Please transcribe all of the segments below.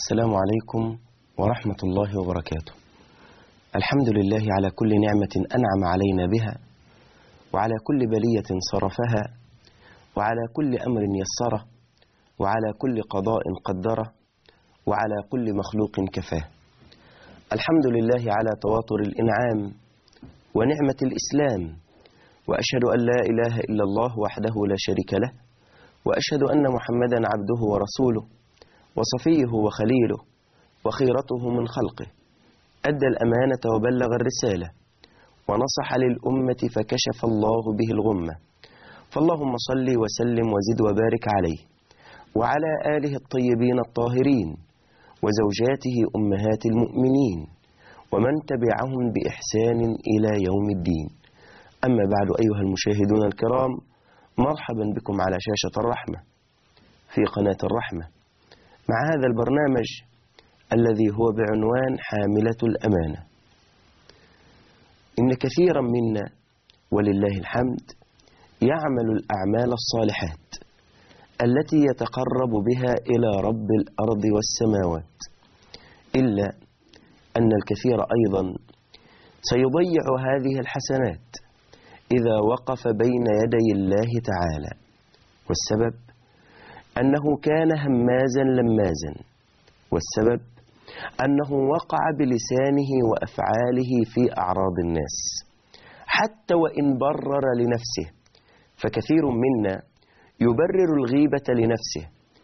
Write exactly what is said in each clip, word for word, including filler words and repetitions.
السلام عليكم ورحمة الله وبركاته. الحمد لله على كل نعمة أنعم علينا بها، وعلى كل بلية صرفها، وعلى كل أمر يسره، وعلى كل قضاء قدره، وعلى كل مخلوق كفاه. الحمد لله على تواتر الإنعام ونعمة الإسلام، وأشهد أن لا إله إلا الله وحده لا شريك له، وأشهد أن محمدا عبده ورسوله وصفيه وخليله وخيرته من خلقه، أدى الأمانة وبلغ الرسالة ونصح للأمة فكشف الله به الغمة. فاللهم صل وسلم وزد وبارك عليه وعلى آله الطيبين الطاهرين وزوجاته أمهات المؤمنين ومن تبعهم بإحسان إلى يوم الدين. أما بعد، أيها المشاهدون الكرام، مرحبا بكم على شاشة الرحمة في قناة الرحمة مع هذا البرنامج الذي هو بعنوان حاملة الأمانة. إن كثيرا منا ولله الحمد يعمل الأعمال الصالحات التي يتقرب بها إلى رب الأرض والسماوات، إلا أن الكثير أيضا سيضيع هذه الحسنات إذا وقف بين يدي الله تعالى، والسبب أنه كان همازا لمازا، والسبب أنه وقع بلسانه وأفعاله في أعراض الناس حتى وإن برر لنفسه. فكثير منا يبرر الغيبة لنفسه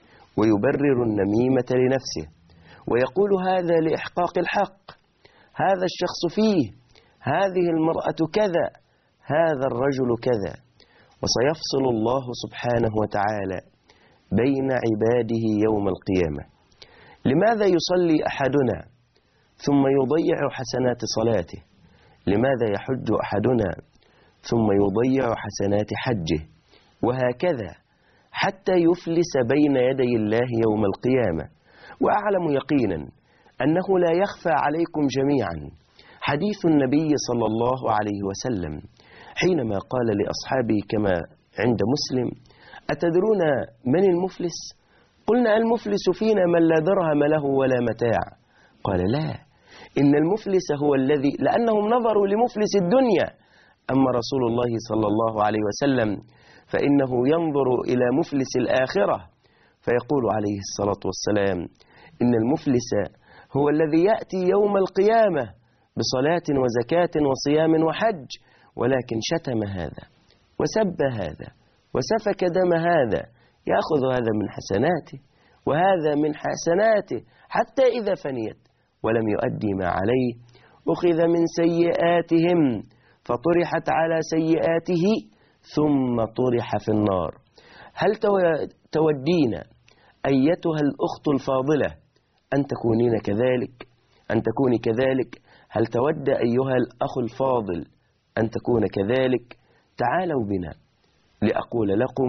ويبرر النميمة لنفسه ويقول هذا لإحقاق الحق، هذا الشخص فيه، هذه المرأة كذا، هذا الرجل كذا. وسيفصل الله سبحانه وتعالى بين عباده يوم القيامة. لماذا يصلي أحدنا ثم يضيع حسنات صلاته؟ لماذا يحج أحدنا ثم يضيع حسنات حجه؟ وهكذا حتى يفلس بين يدي الله يوم القيامة. وأعلم يقينا أنه لا يخفى عليكم جميعا حديث النبي صلى الله عليه وسلم حينما قال لأصحابه كما عند مسلم: أتدرون من المفلس؟ قلنا: المفلس فينا من لا درهم له ولا متاع. قال: لا، إن المفلس هو الذي، لأنهم نظروا لمفلس الدنيا، أما رسول الله صلى الله عليه وسلم فإنه ينظر إلى مفلس الآخرة، فيقول عليه الصلاة والسلام: إن المفلس هو الذي يأتي يوم القيامة بصلاة وزكاة وصيام وحج، ولكن شتم هذا وسب هذا وسفك دم هذا، يأخذ هذا من حسناته وهذا من حسناته، حتى إذا فنيت ولم يؤدي ما عليه أخذ من سيئاتهم فطرحت على سيئاته ثم طرح في النار. هل تودين أيتها الأخت الفاضلة أن تكونين كذلك؟ أن تكوني كذلك؟ هل تود أيها الأخ الفاضل أن تكون كذلك؟ تعالوا بنا لأقول لكم،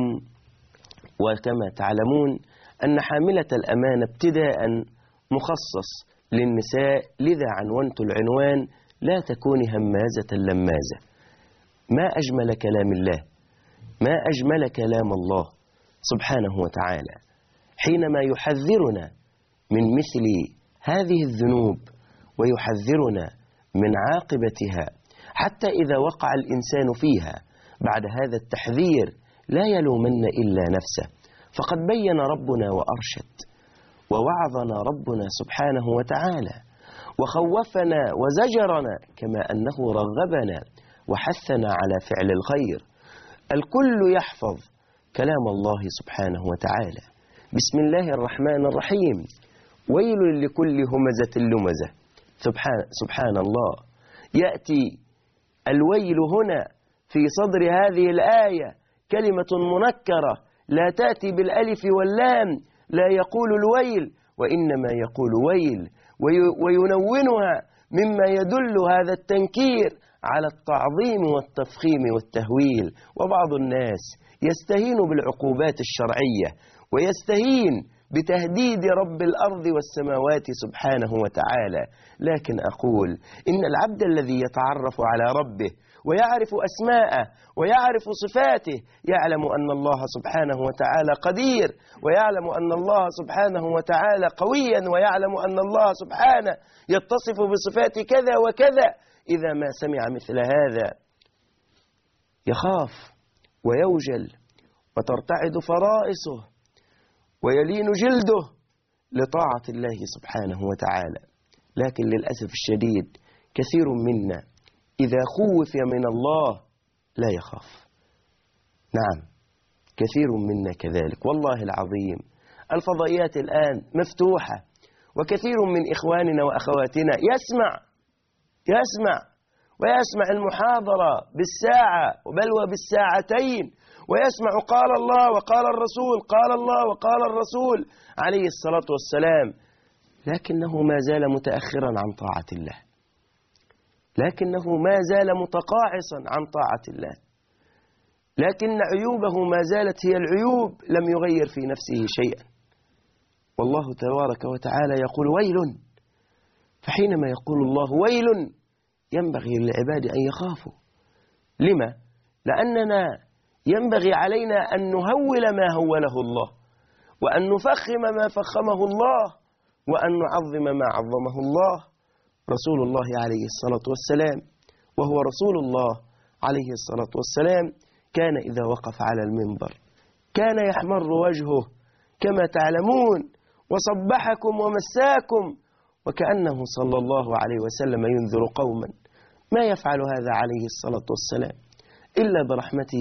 وكما تعلمون أن حاملة الأمانة ابتداء مخصص للنساء، لذا عنونت العنوان: لا تكوني همازة لمازة. ما أجمل كلام الله، ما أجمل كلام الله سبحانه وتعالى حينما يحذرنا من مثل هذه الذنوب ويحذرنا من عاقبتها، حتى إذا وقع الإنسان فيها بعد هذا التحذير لا يلومن إلا نفسه، فقد بين ربنا وأرشد ووعظنا ربنا سبحانه وتعالى وخوفنا وزجرنا، كما أنه رغبنا وحثنا على فعل الخير. الكل يحفظ كلام الله سبحانه وتعالى. بسم الله الرحمن الرحيم: ويل لكل همزة لمزة. سبحان, سبحان الله، يأتي الويل هنا في صدر هذه الآية كلمة منكرة لا تأتي بالألف واللام، لا يقول الويل وإنما يقول ويل، وينونها مما يدل هذا التنكير على التعظيم والتفخيم والتهويل. وبعض الناس يستهين بالعقوبات الشرعية ويستهين بتهديد رب الأرض والسماوات سبحانه وتعالى. لكن أقول إن العبد الذي يتعرف على ربه ويعرف أسماءه ويعرف صفاته يعلم أن الله سبحانه وتعالى قدير، ويعلم أن الله سبحانه وتعالى قويا، ويعلم أن الله سبحانه يتصف بصفات كذا وكذا. إذا ما سمع مثل هذا يخاف ويوجل وترتعد فرائصه ويلين جلده لطاعة الله سبحانه وتعالى. لكن للأسف الشديد كثير منا إذا خوف من الله لا يخاف. نعم، كثير منا كذلك والله العظيم. الفضائيات الآن مفتوحة، وكثير من إخواننا وأخواتنا يسمع يسمع ويسمع المحاضرة بالساعة بل وبالساعتين، ويسمع قال الله وقال الرسول، قال الله وقال الرسول عليه الصلاة والسلام، لكنه ما زال متأخرا عن طاعة الله، لكنه ما زال متقاعسا عن طاعة الله، لكن عيوبه ما زالت هي العيوب، لم يغير في نفسه شيئا. والله تبارك وتعالى يقول ويل، فحينما يقول الله ويل ينبغي للعباد أن يخافوا. لما؟ لأننا ينبغي علينا أن نهول ما هوله الله، وأن نفخم ما فخمه الله، وأن نعظم ما عظمه الله. رسول الله عليه الصلاة والسلام وهو رسول الله عليه الصلاة والسلام كان إذا وقف على المنبر كان يحمر وجهه كما تعلمون، وصبحكم ومساكم، وكأنه صلى الله عليه وسلم ينذر قوما. ما يفعل هذا عليه الصلاة والسلام إلا برحمته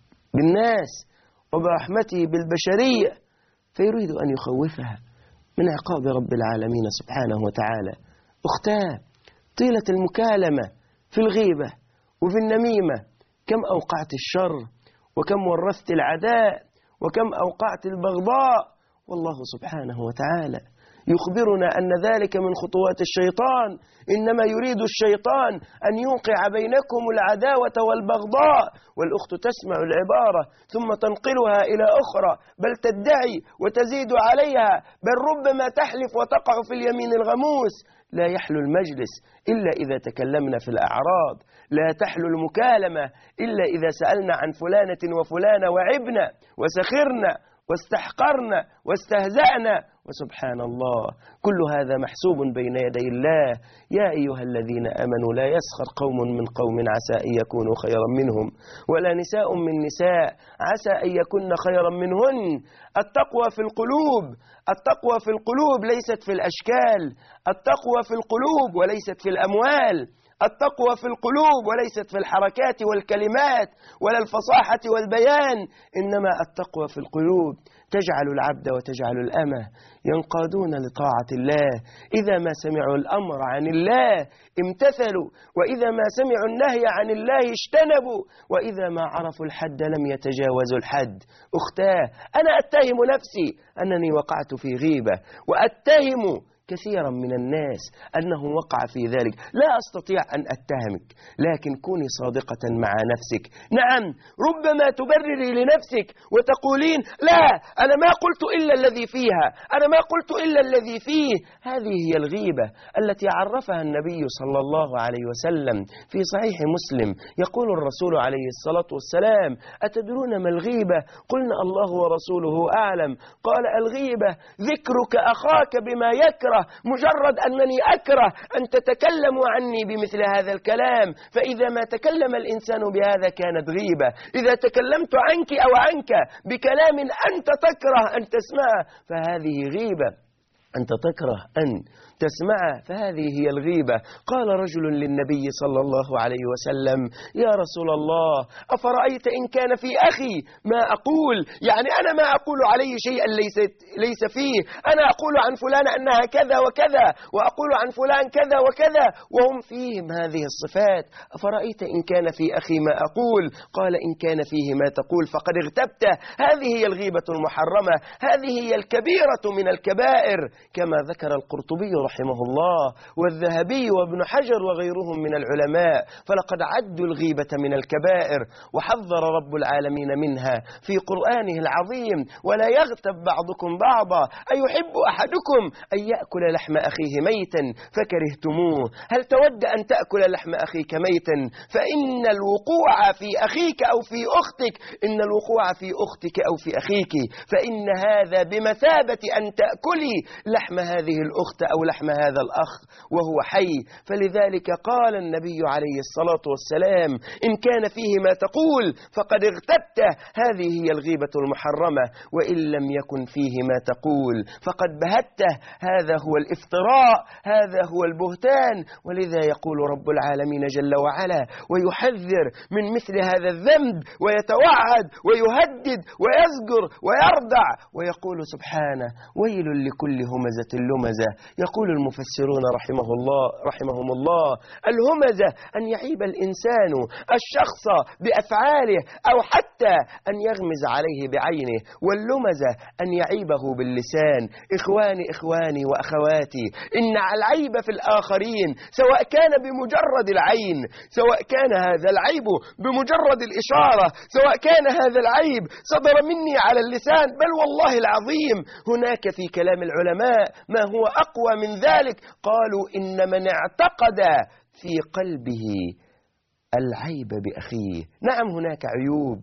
بالناس وبرحمته بالبشرية، فيريد أن يخوفها من عقاب رب العالمين سبحانه وتعالى. أختاه، طيلة المكالمة في الغيبة وفي النميمة كم أوقعت الشر، وكم ورثت العداء، وكم أوقعت البغضاء. والله سبحانه وتعالى يخبرنا أن ذلك من خطوات الشيطان، إنما يريد الشيطان أن يوقع بينكم العداوة والبغضاء. والأخت تسمع العبارة ثم تنقلها إلى أخرى، بل تدعي وتزيد عليها، بل ربما تحلف وتقع في اليمين الغموس. لا يحلو المجلس إلا إذا تكلمنا في الأعراض، لا تحلو المكالمة إلا إذا سألنا عن فلانة وفلانة وعبنا وسخرنا واستحقرنا واستهزأنا. وسبحان الله كل هذا محسوب بين يدي الله. يا أيها الذين آمنوا لا يسخر قوم من قوم عسى أن يكونوا خيرا منهم، ولا نساء من نساء عسى أن يكن خيرا منهن. التقوى في القلوب، التقوى في القلوب ليست في الأشكال، التقوى في القلوب وليست في الأموال، التقوى في القلوب وليست في الحركات والكلمات ولا الفصاحة والبيان، إنما التقوى في القلوب تجعل العبد وتجعل الأمة ينقادون لطاعة الله. إذا ما سمعوا الأمر عن الله امتثلوا، وإذا ما سمعوا النهي عن الله اجتنبوا، وإذا ما عرفوا الحد لم يتجاوزوا الحد. أختاه، أنا أتهم نفسي أنني وقعت في غيبة، وأتهم كثيرا من الناس أنه وقع في ذلك. لا أستطيع أن أتهمك، لكن كوني صادقة مع نفسك. نعم، ربما تبرري لنفسك وتقولين لا أنا ما قلت إلا الذي فيها، أنا ما قلت إلا الذي فيه. هذه هي الغيبة التي عرفها النبي صلى الله عليه وسلم في صحيح مسلم. يقول الرسول عليه الصلاة والسلام أتدرون ما الغيبة؟ قلنا الله ورسوله أعلم. قال الغيبة ذكرك أخاك بما يكره، مجرد أنني أكره أن تتكلموا عني بمثل هذا الكلام، فإذا ما تكلم الإنسان بهذا كانت غيبة. إذا تكلمت عنك أو عنك بكلام أنت تكره أن تسمعه فهذه غيبة، أنت تكره أن تسمعه فهذه هي الغيبة. قال رجل للنبي صلى الله عليه وسلم يا رسول الله أفرأيت إن كان في أخي ما أقول، يعني أنا ما أقول عليه شيئا ليس, ليس فيه، أنا أقول عن فلان أنها كذا وكذا، وأقول عن فلان كذا وكذا، وهم فيهم هذه الصفات. أفرأيت إن كان في أخي ما أقول؟ قال إن كان فيه ما تقول فقد اغتبته. هذه هي الغيبة المحرمة، هذه هي الكبيرة من الكبائر، كما ذكر القرطبي رحمه الله والذهبي وابن حجر وغيرهم من العلماء، فلقد عدوا الغيبة من الكبائر، وحذر رب العالمين منها في قرآنه العظيم: ولا يغتب بعضكم بعضا أيحب أحدكم أن يأكل لحم أخيه ميتا فكرهتموه. هل تود أن تأكل لحم أخيك ميتا؟ فإن الوقوع في أخيك أو في أختك إن الوقوع في أختك أو في أخيك فإن هذا بمثابة أن تأكلي لحم هذه الأخت أو لحم هذا الأخ وهو حي. فلذلك قال النبي عليه الصلاة والسلام: إن كان فيه ما تقول فقد اغتبته، هذه هي الغيبة المحرمة. وإن لم يكن فيه ما تقول فقد بهته، هذا هو الافتراء، هذا هو البهتان. ولذا يقول رب العالمين جل وعلا ويحذر من مثل هذا الذنب، ويتوعد ويهدد ويزجر ويردع، ويقول سبحانه: ويل لكل همزة لمزة. يقول المفسرون رحمه الله رحمهم الله: الهمزة أن يعيب الإنسان الشخص بأفعاله أو حتى أن يغمز عليه بعينه، واللمزة أن يعيبه باللسان. إخواني إخواني وأخواتي، إن العيب في الآخرين سواء كان بمجرد العين، سواء كان هذا العيب بمجرد الإشارة، سواء كان هذا العيب صدر مني على اللسان، بل والله العظيم هناك في كلام العلماء ما هو أقوى من ذلك. قالوا: إن من اعتقد في قلبه العيب بأخيه، نعم هناك عيوب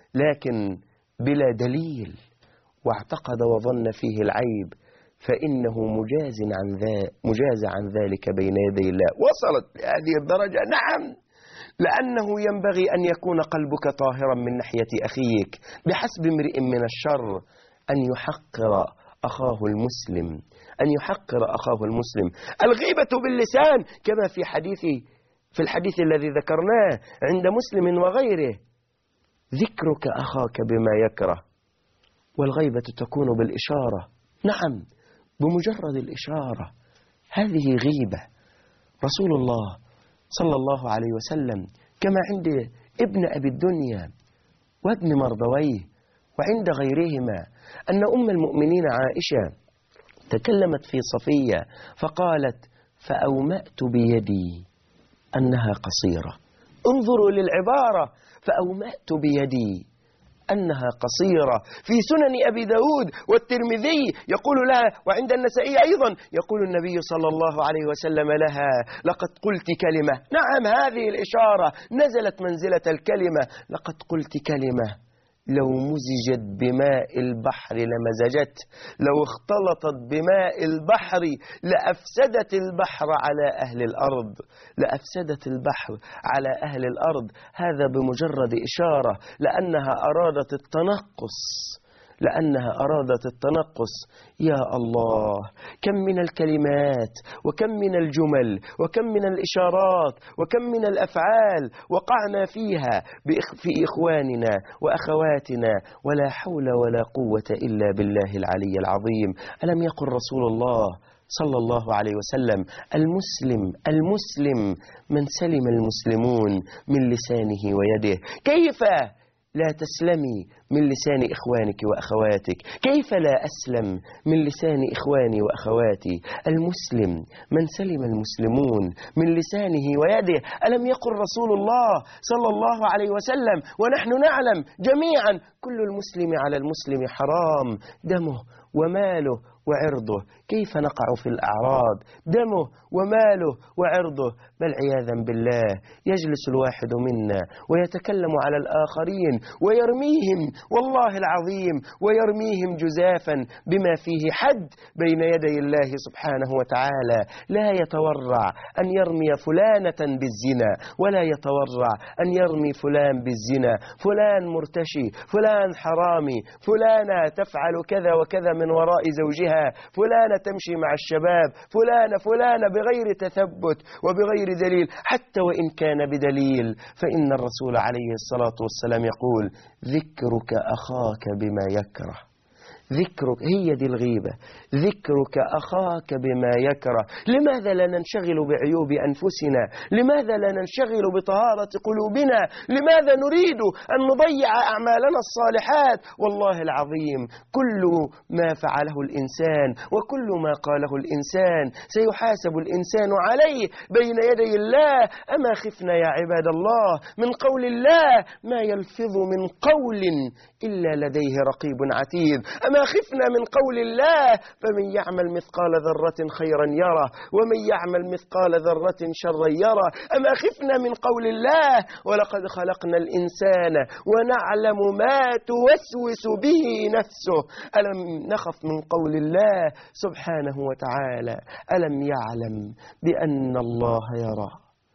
لكن بلا دليل، واعتقد وظن فيه العيب فإنه مجاز عن ذلك مجاز عن ذلك بين يدي الله. وصلت لهذه الدرجة؟ نعم، لأنه ينبغي أن يكون قلبك طاهرا من ناحية أخيك. بحسب امرئ من الشر أن يحقر أخاه المسلم أن يحقر أخاه المسلم. الغيبة باللسان كما في حديث في الحديث الذي ذكرناه عند مسلم وغيره: ذكرك أخاك بما يكره. والغيبة تكون بالإشارة، نعم بمجرد الإشارة، هذه غيبة. رسول الله صلى الله عليه وسلم كما عند ابن أبي الدنيا وابن مردويه وعند غيرهما أن أم المؤمنين عائشة تكلمت في صفية فقالت: فأومأت بيدي أنها قصيرة. انظروا للعبارة، فأومأت بيدي أنها قصيرة. في سنن أبي داود والترمذي يقول لها، وعند النسائي أيضا، يقول النبي صلى الله عليه وسلم لها: لقد قلت كلمة. نعم، هذه الإشارة نزلت منزلة الكلمة. لقد قلت كلمة لو مزجت بماء البحر لمزجت، لو اختلطت بماء البحر لأفسدت البحر على أهل الأرض لأفسدت البحر على أهل الأرض. هذا بمجرد إشارة، لأنها أرادت التنقص لأنها أرادت التنقص. يا الله، كم من الكلمات وكم من الجمل وكم من الإشارات وكم من الأفعال وقعنا فيها في إخواننا وأخواتنا، ولا حول ولا قوة إلا بالله العلي العظيم. ألم يقل رسول الله صلى الله عليه وسلم: المسلم المسلم من سلم المسلمون من لسانه ويده؟ كيف لا تسلمي من لسان إخوانك وأخواتك؟ كيف لا أسلم من لسان إخواني وأخواتي؟ المسلم من سلم المسلمون من لسانه ويده. ألم يقل رسول الله صلى الله عليه وسلم ونحن نعلم جميعا: كل المسلم على المسلم حرام دمه وماله وعرضه؟ كيف نقع في الأعراض؟ دمه وماله وعرضه. بل عياذا بالله يجلس الواحد منا ويتكلم على الآخرين ويرميهم، والله العظيم ويرميهم جزافا بما فيه حد بين يدي الله سبحانه وتعالى. لا يتورع أن يرمي فلانة بالزنا، ولا يتورع أن يرمي فلان بالزنا، فلان مرتشي، فلان حرامي، فلانة تفعل كذا وكذا من وراء زوجها، فلانة تمشي مع الشباب، فلانة فلانة بغير تثبت وبغير دليل. حتى وإن كان بدليل فإن الرسول عليه الصلاة والسلام يقول: ذكرك أخاك بما يكره ذكرك، هي دي الغيبة، ذكرك أخاك بما يكره. لماذا لا ننشغل بعيوب أنفسنا؟ لماذا لا ننشغل بطهارة قلوبنا؟ لماذا نريد أن نضيع أعمالنا الصالحات؟ والله العظيم كل ما فعله الإنسان وكل ما قاله الإنسان سيحاسب الإنسان عليه بين يدي الله. أما خفنا يا عباد الله من قول الله ما يلفظ من قول إلا لديه رقيب عتيد. أما خفنا من قول الله فمن يعمل مثقال ذرة خيرا يره ومن يعمل مثقال ذرة شرا يره. أما خفنا من قول الله ولقد خلقنا الإنسان ونعلم ما توسوس به نفسه. ألم نخف من قول الله سبحانه وتعالى ألم يعلم بأن الله يرى؟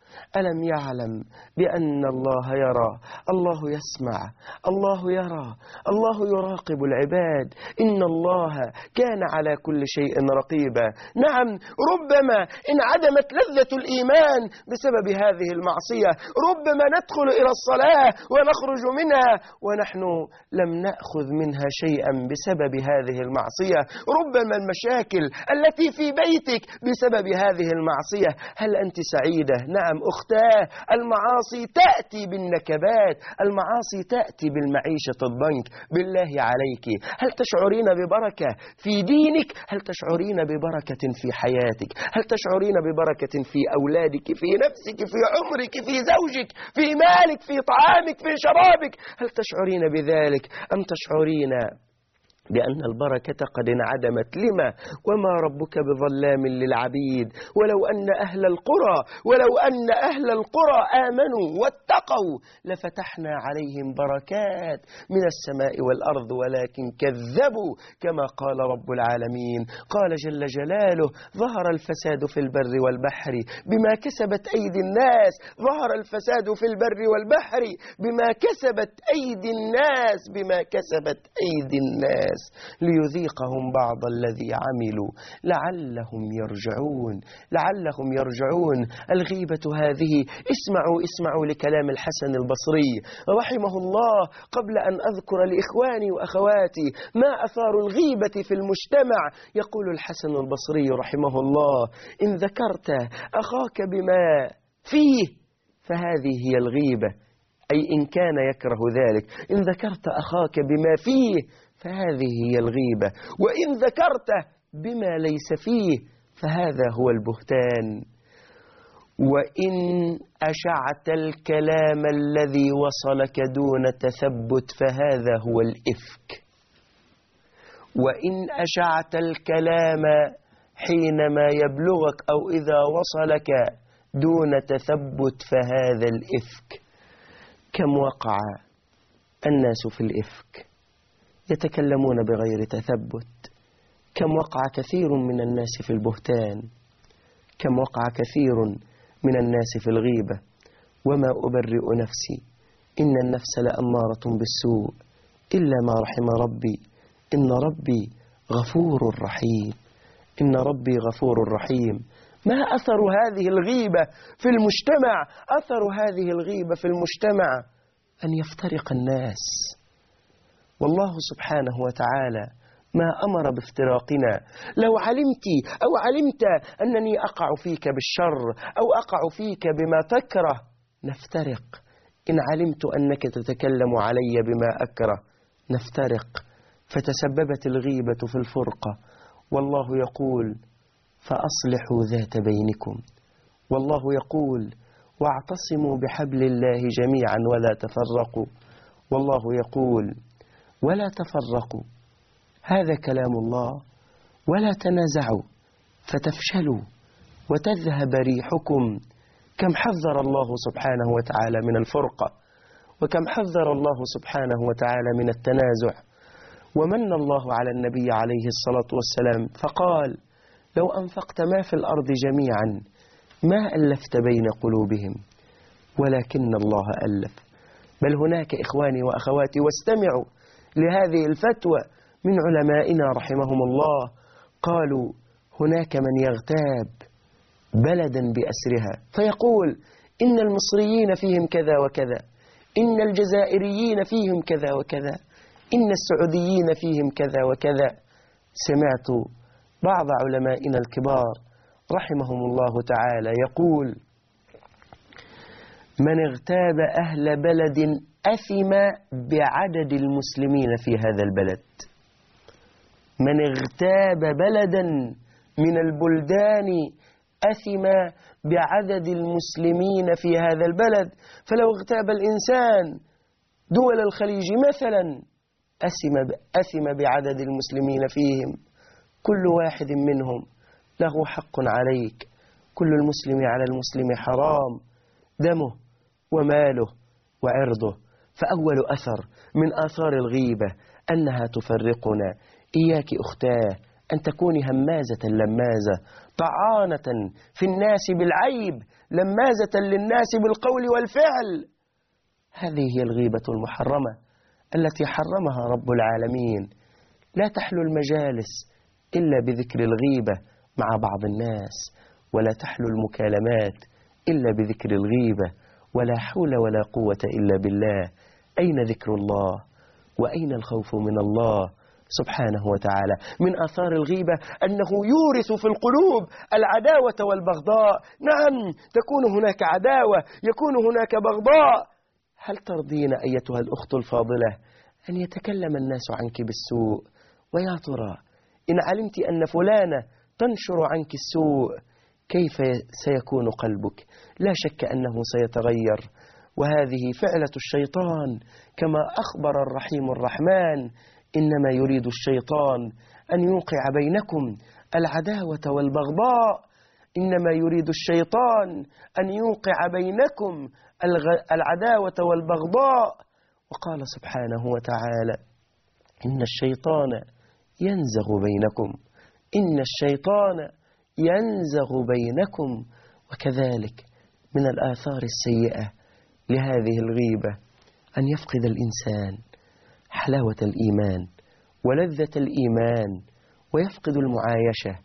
ألم يعلم بأن الله يرى؟ الله يسمع، الله يرى، الله يراقب العباد. إن الله كان على كل شيء رقيبا. نعم، ربما انعدمت لذة الإيمان بسبب هذه المعصية، ربما ندخل إلى الصلاة ونخرج منها ونحن لم نأخذ منها شيئا بسبب هذه المعصية، ربما المشاكل التي في بيتك بسبب هذه المعصية. هل أنت سعيدة؟ نعم أختاه، المعاصي تأتي بالنكبات، المعاصي تأتي بالمعيشة الضنك. بالله عليك هل تشعرين ببركة في دينك؟ هل تشعرين ببركة في حياتك؟ هل تشعرين ببركة في أولادك، في نفسك، في عمرك، في زوجك، في مالك، في طعامك، في شرابك؟ هل تشعرين بذلك أم تشعرين بأن البركة قد انعدمت؟ لما؟ وما ربك بظلام للعبيد. ولو أن أهل القرى ولو أن أهل القرى آمنوا واتقوا لفتحنا عليهم بركات من السماء والأرض ولكن كذبوا كما قال رب العالمين. قال جل جلاله ظهر الفساد في البر والبحر بما كسبت أيدي الناس، ظهر الفساد في البر والبحر بما كسبت أيدي الناس، بما كسبت أيدي الناس ليذيقهم بعض الذي عملوا لعلهم يرجعون، لعلهم يرجعون. الغيبة هذه، اسمعوا اسمعوا لكلام الحسن البصري رحمه الله قبل أن أذكر لإخواني وأخواتي ما أثار الغيبة في المجتمع. يقول الحسن البصري رحمه الله إن ذكرت أخاك بما فيه فهذه هي الغيبة، أي إن كان يكره ذلك. إن ذكرت أخاك بما فيه فهذه هي الغيبة، وإن ذكرته بما ليس فيه فهذا هو البهتان. وإن أشعت الكلام الذي وصلك دون تثبت فهذا هو الإفك. وإن أشعت الكلام حينما يبلغك أو إذا وصلك دون تثبت فهذا الإفك. كم وقع الناس في الإفك يتكلمون بغير تثبت، كم وقع كثير من الناس في البهتان، كم وقع كثير من الناس في الغيبة. وما أبرئ نفسي إن النفس لأمارة بالسوء إلا ما رحم ربي إن ربي غفور رحيم، إن ربي غفور رحيم. ما أثر هذه الغيبة في المجتمع؟ أثر هذه الغيبة في المجتمع أن يفترق الناس. والله سبحانه وتعالى ما أمر بافتراقنا. لو علمت أو علمت أنني أقع فيك بالشر أو أقع فيك بما تكره نفترق. إن علمت أنك تتكلم علي بما أكره نفترق. فتسببت الغيبة في الفرقة. والله يقول فأصلحوا ذات بينكم، والله يقول واعتصموا بحبل الله جميعا ولا تفرقوا، والله يقول ولا تفرقوا. هذا كلام الله. ولا تنازعوا فتفشلوا وتذهب ريحكم. كم حذر الله سبحانه وتعالى من الفرقة، وكم حذر الله سبحانه وتعالى من التنازع. ومن الله على النبي عليه الصلاة والسلام فقال لو أنفقت ما في الأرض جميعا ما ألفت بين قلوبهم ولكن الله ألف. بل هناك إخواني وأخواتي واستمعوا لهذه الفتوى من علمائنا رحمهم الله، قالوا هناك من يغتاب بلدا بأسرها فيقول إن المصريين فيهم كذا وكذا، إن الجزائريين فيهم كذا وكذا، إن السعوديين فيهم كذا وكذا. سمعت بعض علمائنا الكبار رحمهم الله تعالى يقول: من اغتاب أهل بلد أثم بعدد المسلمين في هذا البلد. من اغتاب بلدا من البلدان أثم بعدد المسلمين في هذا البلد. فلو اغتاب الإنسان دول الخليج مثلا أثم أثم بعدد المسلمين فيهم. كل واحد منهم له حق عليك. كل المسلم على المسلم حرام دمه وماله وعرضه. فأول أثر من آثار الغيبة أنها تفرقنا. إياك أختاه أن تكوني همازة لمازة، طعانة في الناس بالعيب، لمازة للناس بالقول والفعل. هذه هي الغيبة المحرمة التي حرمها رب العالمين. لا تحلو المجالس إلا بذكر الغيبة مع بعض الناس، ولا تحلو المكالمات إلا بذكر الغيبة، ولا حول ولا قوة إلا بالله. أين ذكر الله وأين الخوف من الله سبحانه وتعالى؟ من آثار الغيبة أنه يورث في القلوب العداوة والبغضاء. نعم، تكون هناك عداوة، يكون هناك بغضاء. هل ترضين أيتها الأخت الفاضلة أن يتكلم الناس عنك بالسوء؟ ويا ترى إن علمت أن فلانة تنشر عنك السوء كيف سيكون قلبك؟ لا شك أنه سيتغير. وهذه فعلة الشيطان كما أخبر الرحيم الرحمن: إنما يريد الشيطان أن يوقع بينكم العداوة والبغضاء. إنما يريد الشيطان أن يوقع بينكم العداوة والبغضاء. وقال سبحانه وتعالى: إن الشيطان ينزغ بينكم إن الشيطان ينزغ بينكم. وكذلك من الآثار السيئة لهذه الغيبة أن يفقد الإنسان حلاوة الإيمان ولذة الإيمان، ويفقد المعايشة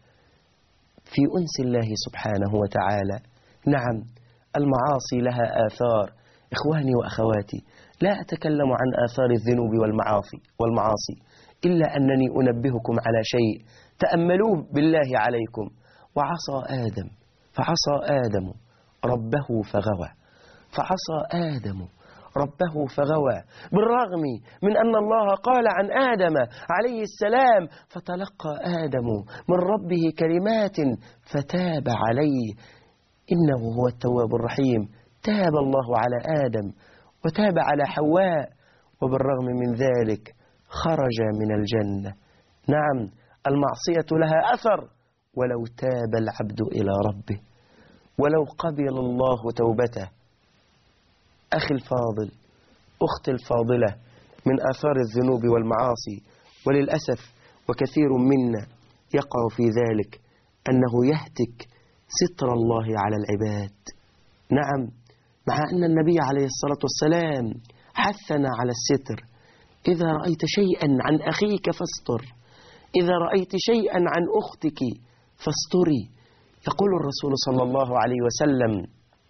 في أنس الله سبحانه وتعالى. نعم، المعاصي لها آثار. إخواني وأخواتي، لا أتكلم عن آثار الذنوب والمعاصي والمعاصي إلا أنني أنبهكم على شيء تأملوه بالله عليكم. وعصى آدم فعصى آدم ربه فغوى فعصى آدم ربه فغوى. بالرغم من أن الله قال عن آدم عليه السلام: فتلقى آدم من ربه كلمات فتاب عليه إنه هو التواب الرحيم. تاب الله على آدم وتاب على حواء، وبالرغم من ذلك خرج من الجنة. نعم، المعصية لها أثر. ولو تاب العبد إلى ربه، ولو قبل الله توبته. أخي الفاضل، أختي الفاضلة، من آثار الذنوب والمعاصي، وللأسف وكثير منا يقع في ذلك، أنه يهتك ستر الله على العباد. نعم، مع أن النبي عليه الصلاة والسلام حثنا على الستر. إذا رأيت شيئا عن أخيك فاستر، إذا رأيت شيئا عن أختك فاستري. يقول الرسول صلى الله عليه وسلم: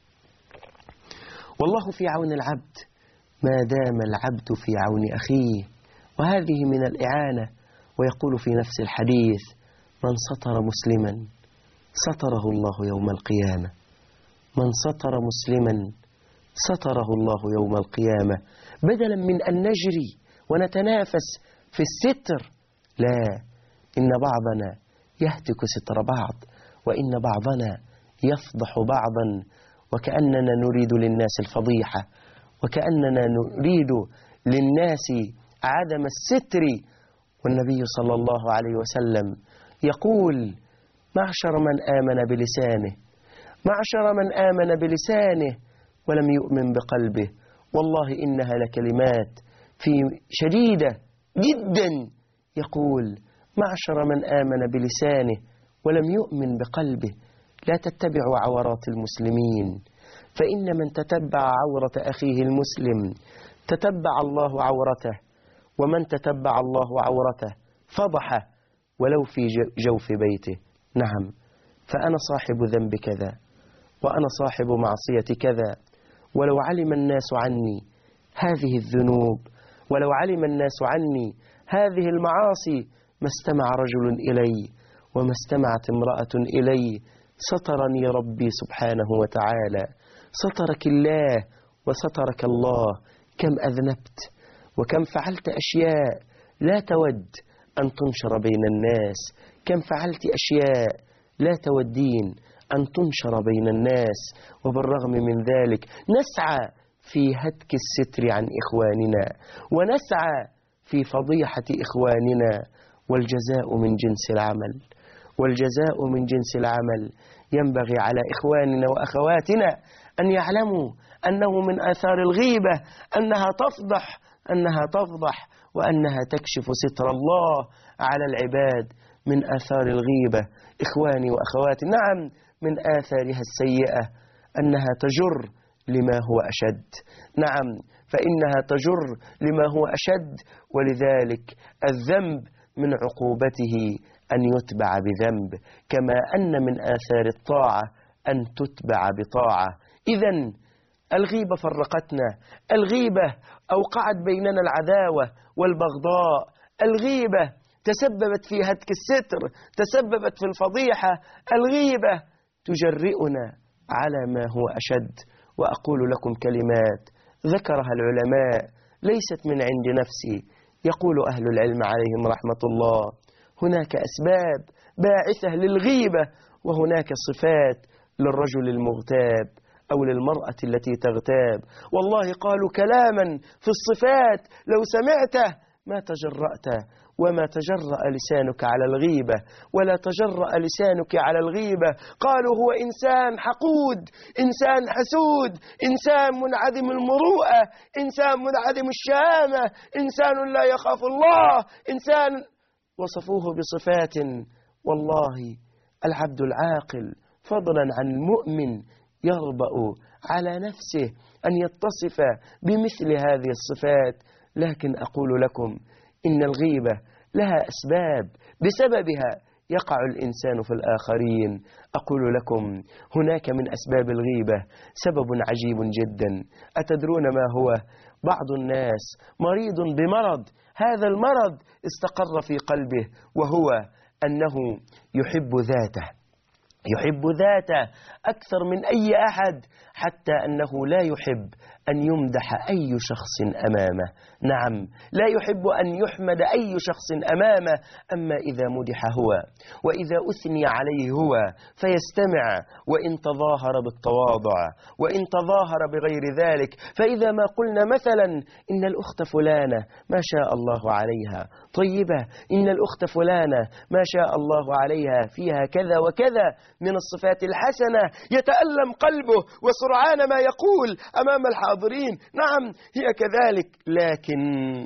والله في عون العبد ما دام العبد في عون أخيه. وهذه من الإعانة. ويقول في نفس الحديث: من ستر مسلما ستره الله يوم القيامة. من ستر مسلما ستره الله يوم القيامة. بدلا من أن نجري ونتنافس في الستر، لا، إن بعضنا يهتك ستر بعض، وإن بعضنا يفضح بعضا، وكأننا نريد للناس الفضيحة، وكأننا نريد للناس عدم الستر. والنبي صلى الله عليه وسلم يقول: معشر من آمن بلسانه معشر من آمن بلسانه ولم يؤمن بقلبه، والله إنها لكلمات في شديدة جدا. يقول: معشر من آمن بلسانه ولم يؤمن بقلبه، لا تتبعوا عورات المسلمين، فإن من تتبع عورة أخيه المسلم تتبع الله عورته، ومن تتبع الله عورته فضحه ولو في جوف بيته. نعم، فأنا صاحب ذنب كذا، وأنا صاحب معصية كذا، ولو علم الناس عني هذه الذنوب ولو علم الناس عني هذه المعاصي ما استمع رجل إلي وما استمعت امرأة إلي. سترني ربي سبحانه وتعالى، سترك الله وسترك الله. كم أذنبت وكم فعلت أشياء لا تود أن تنشر بين الناس، كم فعلت أشياء لا تودين أن تنشر بين الناس، وبالرغم من ذلك نسعى في هتك الستر عن إخواننا ونسعى في فضيحة إخواننا. والجزاء من جنس العمل، والجزاء من جنس العمل. ينبغي على إخواننا وأخواتنا أن يعلموا أنه من آثار الغيبة أنها تفضح أنها تفضح وأنها تكشف ستر الله على العباد. من آثار الغيبة إخواني وأخواتي، نعم من آثارها السيئة أنها تجر لما هو أشد، نعم فإنها تجر لما هو أشد. ولذلك الذنب من عقوبته أن يتبع بذنب، كما أن من آثار الطاعة أن تتبع بطاعة. إذن الغيبة فرقتنا، الغيبة أوقعت بيننا العداوة والبغضاء، الغيبة تسببت في هتك الستر، تسببت في الفضيحة، الغيبة تجرئنا على ما هو أشد. وأقول لكم كلمات ذكرها العلماء ليست من عند نفسي، يقول أهل العلم عليهم رحمة الله: هناك أسباب باعثة للغيبة، وهناك صفات للرجل المغتاب أو للمرأة التي تغتاب. والله قالوا كلاما في الصفات لو سمعته ما تجرأت، وما تجرأ لسانك على الغيبة، ولا تجرأ لسانك على الغيبة. قالوا هو إنسان حقود، إنسان حسود، إنسان منعدم المروءة، إنسان منعدم الشهامة، إنسان لا يخاف الله، إنسان. وصفوه بصفات. والله العبد العاقل فضلا عن المؤمن يربأ على نفسه أن يتصف بمثل هذه الصفات. لكن أقول لكم إن الغيبة لها أسباب بسببها يقع الإنسان في الآخرين. أقول لكم هناك من أسباب الغيبة سبب عجيب جدا. أتدرون ما هو؟ بعض الناس مريض بمرض، هذا المرض استقر في قلبه، وهو أنه يحب ذاته، يحب ذاته أكثر من أي أحد، حتى أنه لا يحب أن يمدح أي شخص أمامه. نعم لا يحب أن يحمد أي شخص أمامه. أما إذا مدح هو وإذا أثني عليه هو فيستمع، وإن تظاهر بالتواضع وإن تظاهر بغير ذلك. فإذا ما قلنا مثلا إن الأخت فلانة ما شاء الله عليها طيبة، إن الأخت فلانة ما شاء الله عليها فيها كذا وكذا من الصفات الحسنة، يتألم قلبه وسرعان ما يقول أمام الحاضرين نعم هي كذلك. لكن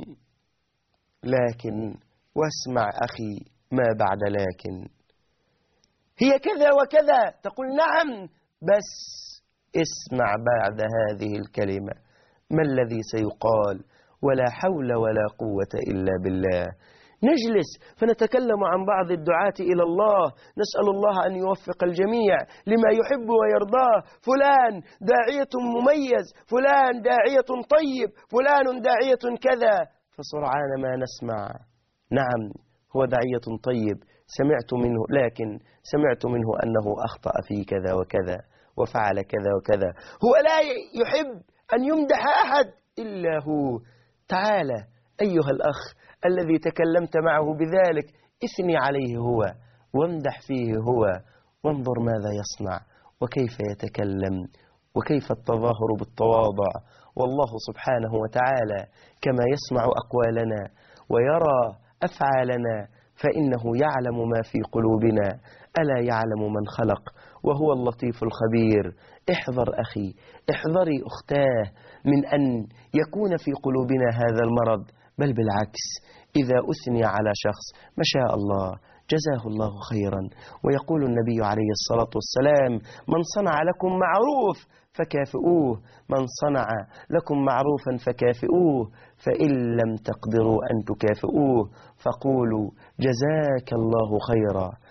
لكن واسمع أخي ما بعد لكن، هي كذا وكذا، تقول نعم بس اسمع بعد هذه الكلمة ما الذي سيقال؟ ولا حول ولا قوة إلا بالله. نجلس فنتكلم عن بعض الدعاة إلى الله، نسأل الله أن يوفق الجميع لما يحب ويرضاه. فلان داعية مميز، فلان داعية طيب، فلان داعية كذا، فسرعان ما نسمع نعم هو داعية طيب سمعت منه، لكن سمعت منه أنه أخطأ في كذا وكذا وفعل كذا وكذا. هو لا يحب أن يمدح أحد إلا هو. تعالى أيها الأخ الذي تكلمت معه بذلك، اثني عليه هو وامدح فيه هو، وانظر ماذا يصنع وكيف يتكلم وكيف التظاهر بالتواضع. والله سبحانه وتعالى كما يسمع أقوالنا ويرى أفعالنا فإنه يعلم ما في قلوبنا. ألا يعلم من خلق وهو اللطيف الخبير. احذر أخي، احذري أختاه من أن يكون في قلوبنا هذا المرض، بل بالعكس إذا أثني على شخص ما شاء الله جزاه الله خيرا. ويقول النبي عليه الصلاة والسلام من صنع لكم معروف فكافئوه، من صنع لكم معروفا فكافئوه، فإن لم تقدروا أن تكافئوه فقولوا جزاك الله خيرا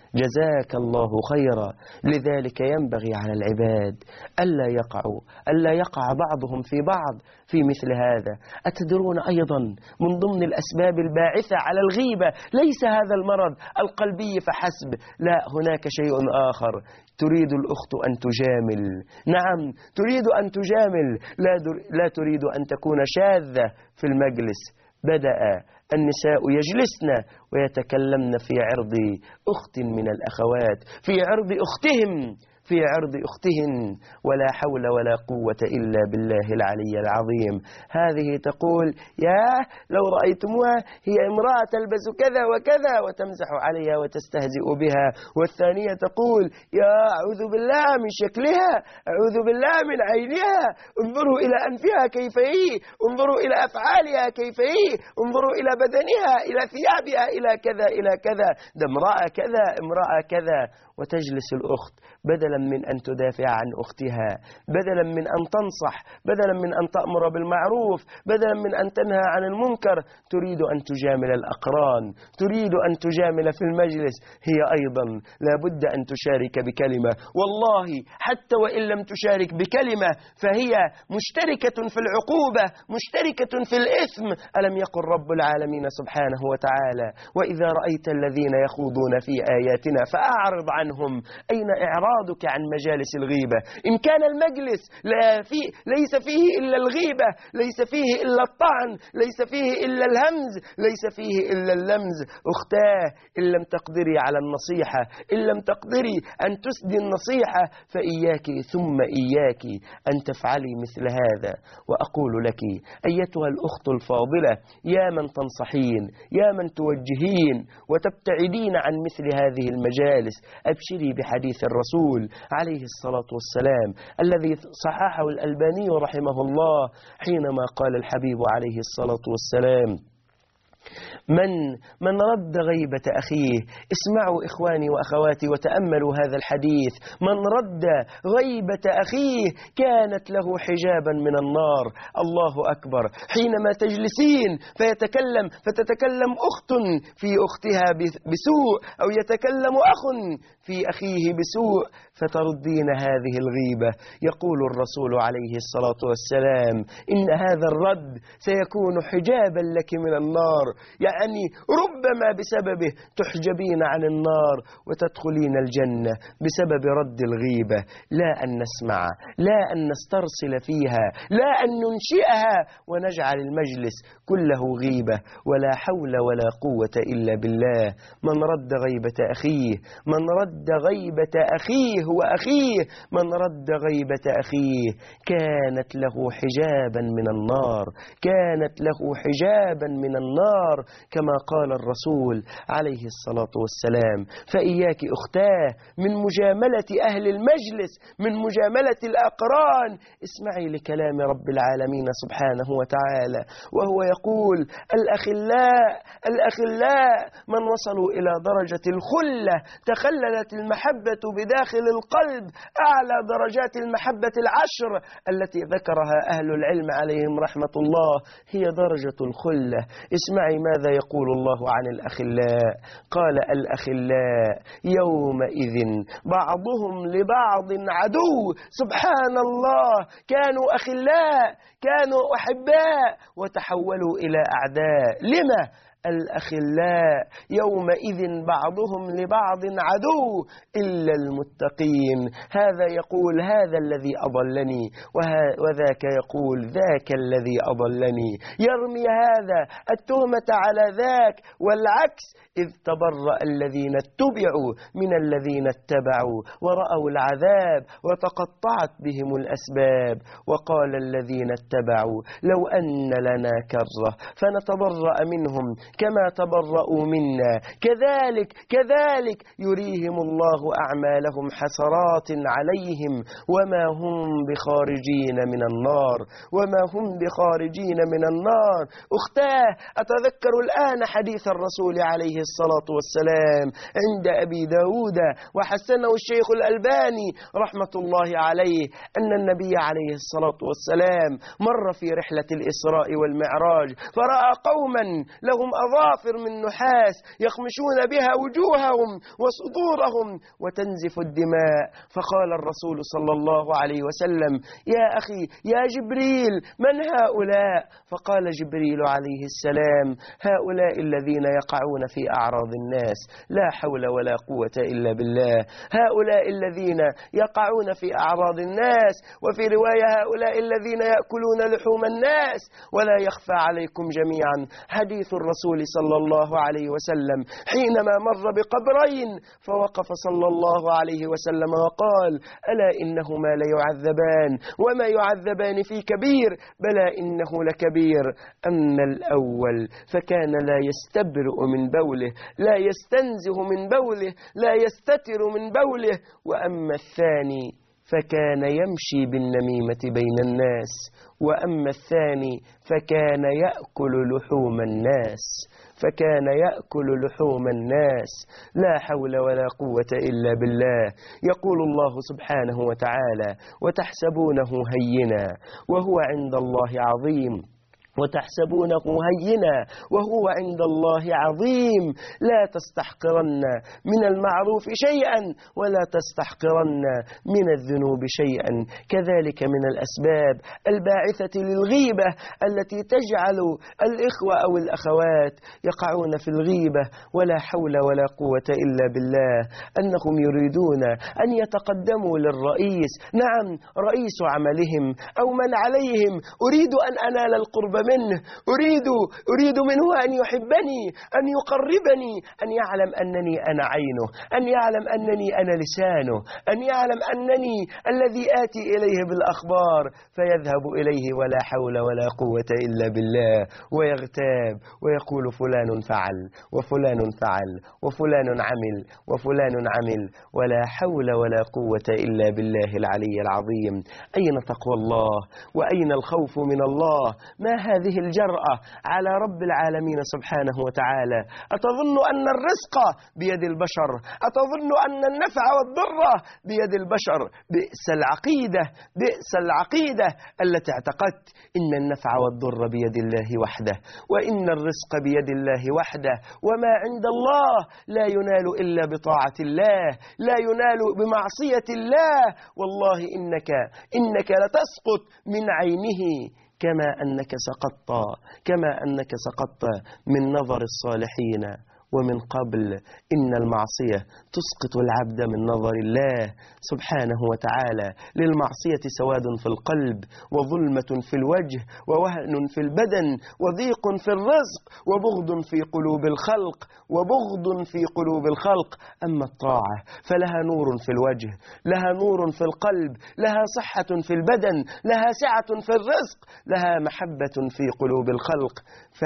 جزاك الله خيرا. لذلك ينبغي على العباد ألا يقعوا ألا يقع بعضهم في بعض في مثل هذا. أتدرون أيضا من ضمن الأسباب الباعثة على الغيبة ليس هذا المرض القلبي فحسب، لا، هناك شيء آخر. تريد الأخت أن تجامل، نعم تريد أن تجامل، لا, لا تريد أن تكون شاذة في المجلس. بدأ النساء يجلسن ويتكلمن في عرض أخت من الأخوات، في عرض أختهم، في عرض أختهن، ولا حول ولا قوة إلا بالله العلي العظيم. هذه تقول: يا لو رأيتموها هي امرأة تلبس كذا وكذا، وتمزح عليها وتستهزئ بها. والثانية تقول: يا أعوذ بالله من شكلها، أعوذ بالله من عينها، انظروا إلى أنفها كيف هي، انظروا إلى أفعالها كيف هي، انظروا إلى بدنها، إلى ثيابها، إلى كذا إلى كذا، ده امرأة كذا امرأة كذا. وتجلس الأخت بدلا من أن تدافع عن أختها، بدلا من أن تنصح، بدلا من أن تأمر بالمعروف، بدلا من أن تنهى عن المنكر، تريد أن تجامل الأقران، تريد أن تجامل في المجلس. هي أيضا لابد أن تشارك بكلمة، والله حتى وإن لم تشارك بكلمة فهي مشتركة في العقوبة، مشتركة في الإثم. ألم يقل رب العالمين سبحانه وتعالى: وإذا رأيت الذين يخوضون في آياتنا فأعرض عنهم. أين إعراضك عن مجالس الغيبة؟ إن كان المجلس لا في ليس فيه إلا الغيبة، ليس فيه إلا الطعن، ليس فيه إلا الهمز، ليس فيه إلا اللمز. أختاه، إن لم تقدري على النصيحة، إن لم تقدري أن تسدي النصيحة، فإياك ثم إياك أن تفعلي مثل هذا. وأقول لك أيتها الأخت الفاضلة، يا من تنصحين، يا من توجهين وتبتعدين عن مثل هذه المجالس، أبشري بحديث الرسول عليه الصلاة والسلام الذي صححه الألباني رحمه الله، حينما قال الحبيب عليه الصلاة والسلام: من من رد غيبة أخيه. اسمعوا إخواني وأخواتي وتأملوا هذا الحديث: من رد غيبة أخيه كانت له حجابا من النار. الله أكبر. حينما تجلسين فيتكلم فتتكلم أخت في أختها بسوء، أو يتكلم أخ في أخيه بسوء، فتردين هذه الغيبة، يقول الرسول عليه الصلاة والسلام: إن هذا الرد سيكون حجابا لك من النار. يعني ربما بسببه تحجبين عن النار وتدخلين الجنة بسبب رد الغيبة. لا أن نسمع، لا أن نسترسل فيها، لا أن ننشئها ونجعل المجلس كله غيبة. ولا حول ولا قوة إلا بالله. من رد غيبة أخيه، من رد غيبة أخيه وأخيه، من رد غيبة أخيه كانت له حجابا من النار، كانت له حجابا من النار، كما قال الرسول عليه الصلاة والسلام. فإياك أختاه من مجاملة أهل المجلس، من مجاملة الأقران. اسمعي لكلام رب العالمين سبحانه وتعالى وهو يقول: الأخلاء الأخلاء من وصلوا إلى درجة الخلة تخللت المحبة بداخل القلب، أعلى درجات المحبة العشر التي ذكرها أهل العلم عليهم رحمة الله هي درجة الخلة. اسمعي ماذا يقول الله عن الأخلاء. قال: الأخلاء يومئذ بعضهم لبعض عدو. سبحان الله، كانوا أخلاء، كانوا أحباء، وتحولوا إلى أعداء. لما؟ الأخلاء يومئذ بعضهم لبعض عدو إلا المتقين. هذا يقول: هذا الذي أضلني، وذاك يقول: ذاك الذي أضلني. يرمي هذا التهمة على ذاك، والعكس: إذ تبرأ الذين اتبعوا من الذين اتبعوا ورأوا العذاب وتقطعت بهم الأسباب. وقال الذين اتبعوا: لو أن لنا كرة فنتبرأ منهم كما تبرأوا منا كذلك كذلك يريهم الله أعمالهم حسرات عليهم وما هم بخارجين من النار، وما هم بخارجين من النار. أختاه، أتذكر الآن حديث الرسول عليه الصلاة والسلام عند أبي داود وحسنه الشيخ الألباني رحمة الله عليه، أن النبي عليه الصلاة والسلام مر في رحلة الإسراء والمعراج فرأى قوما لهم وأظافر من نحاس يخمشون بها وجوههم وصدورهم وتنزف الدماء. فقال الرسول صلى الله عليه وسلم: يا أخي يا جبريل، من هؤلاء؟ فقال جبريل عليه السلام: هؤلاء الذين يقعون في أعراض الناس، لا حول ولا قوة إلا بالله. هؤلاء الذين يقعون في أعراض الناس، وفي رواية هؤلاء الذين يأكلون لحوم الناس. ولا يخفى عليكم جميعا حديث الرسول صلى الله عليه وسلم حينما مر بقبرين فوقف صلى الله عليه وسلم وقال: ألا إنهما ليعذبان وما يعذبان في كبير، بلى إنه لكبير. أما الأول فكان لا يستبرئ من بوله، لا يستنزه من بوله، لا يستتر من بوله. وأما الثاني فكان يمشي بالنميمة بين الناس. وأما الثاني فكان يأكل لحوم الناس فكان يأكل لحوم الناس لا حول ولا قوة إلا بالله. يقول الله سبحانه وتعالى: وتحسبونه هينا وهو عند الله عظيم، وتحسبونه هينا وهو عند الله عظيم. لا تستحقرن من المعروف شيئا ولا تستحقرن من الذنوب شيئا. كذلك من الأسباب الباعثة للغيبة التي تجعل الإخوة أو الأخوات يقعون في الغيبة ولا حول ولا قوة إلا بالله، أنهم يريدون أن يتقدموا للرئيس، نعم رئيس عملهم أو من عليهم، أريد أن أنال القرب منه، أريد أريد منه أن يحبني، أن يقربني، أن يعلم أنني أنا عينه، أن يعلم أنني أنا لسانه، أن يعلم أنني الذي آتي إليه بالأخبار. فيذهب إليه ولا حول ولا قوة إلا بالله، ويغتاب ويقول: فلان فعل وفلان فعل وفلان عمل وفلان عمل، ولا حول ولا قوة إلا بالله العلي العظيم. أين تقوى الله وأين الخوف من الله؟ ما هذه الجرأة على رب العالمين سبحانه وتعالى؟ أتظن أن الرزق بيد البشر؟ أتظن أن النفع والضر بيد البشر؟ بئس العقيدة، بئس العقيدة التي اعتقدت إن النفع والضر بيد الله وحده، وإن الرزق بيد الله وحده، وما عند الله لا ينال إلا بطاعة الله، لا ينال بمعصية الله. والله إنك إنك لتسقط من عينه كما أنك سقطت كما أنك سقطت من نظر الصالحين ومن قبل. إن المعصية تسقط العبد من نظر الله سبحانه وتعالى. للمعصية سواد في القلب، وظلمة في الوجه، ووهن في البدن، وضيق في الرزق، وبغض في قلوب الخلق وبغض في قلوب الخلق. أما الطاعة فلها نور في الوجه، لها نور في القلب، لها صحة في البدن، لها سعة في الرزق، لها محبة في قلوب الخلق. ف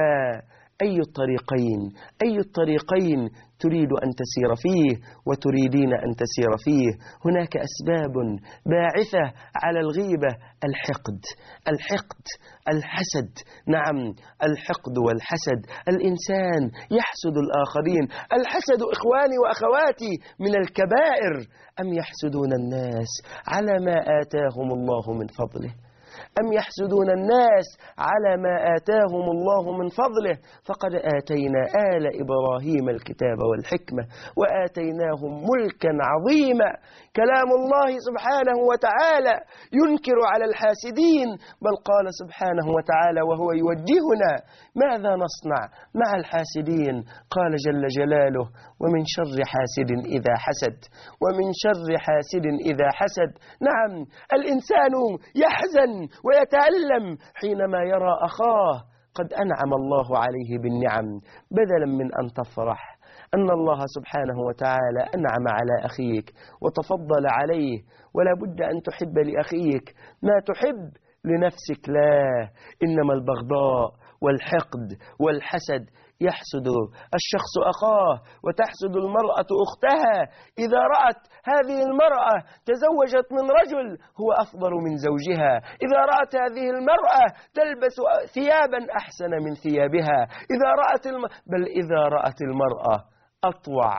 أي الطريقين أي الطريقين تريد أن تسير فيه وتريدين أن تسير فيه؟ هناك أسباب باعثة على الغيبة: الحقد الحقد الحسد. نعم الحقد والحسد. الإنسان يحسد الآخرين. الحسد إخواني وأخواتي من الكبائر. أم يحسدون الناس على ما آتاهم الله من فضله؟ أم يحسدون الناس على ما آتاهم الله من فضله؟ فقد آتينا آل إبراهيم الكتاب والحكمة وآتيناهم ملكا عظيما. كلام الله سبحانه وتعالى ينكر على الحاسدين، بل قال سبحانه وتعالى وهو يوجهنا: ماذا نصنع مع الحاسدين؟ قال جل جلاله: ومن شر حاسد إذا حسد ومن شر حاسد إذا حسد. نعم الإنسان يحزن ويتألم حينما يرى أخاه قد أنعم الله عليه بالنعم، بدلا من أن تفرح أن الله سبحانه وتعالى أنعم على أخيك وتفضل عليه. ولا بد أن تحب لأخيك ما تحب لنفسك. لا، إنما البغضاء والحقد والحسد يحسد الشخص أخاه وتحسد المرأة أختها إذا رأت هذه المرأة تزوجت من رجل هو أفضل من زوجها، إذا رأت هذه المرأة تلبس ثيابا أحسن من ثيابها، إذا رأت الم... بل إذا رأت المرأة أطوع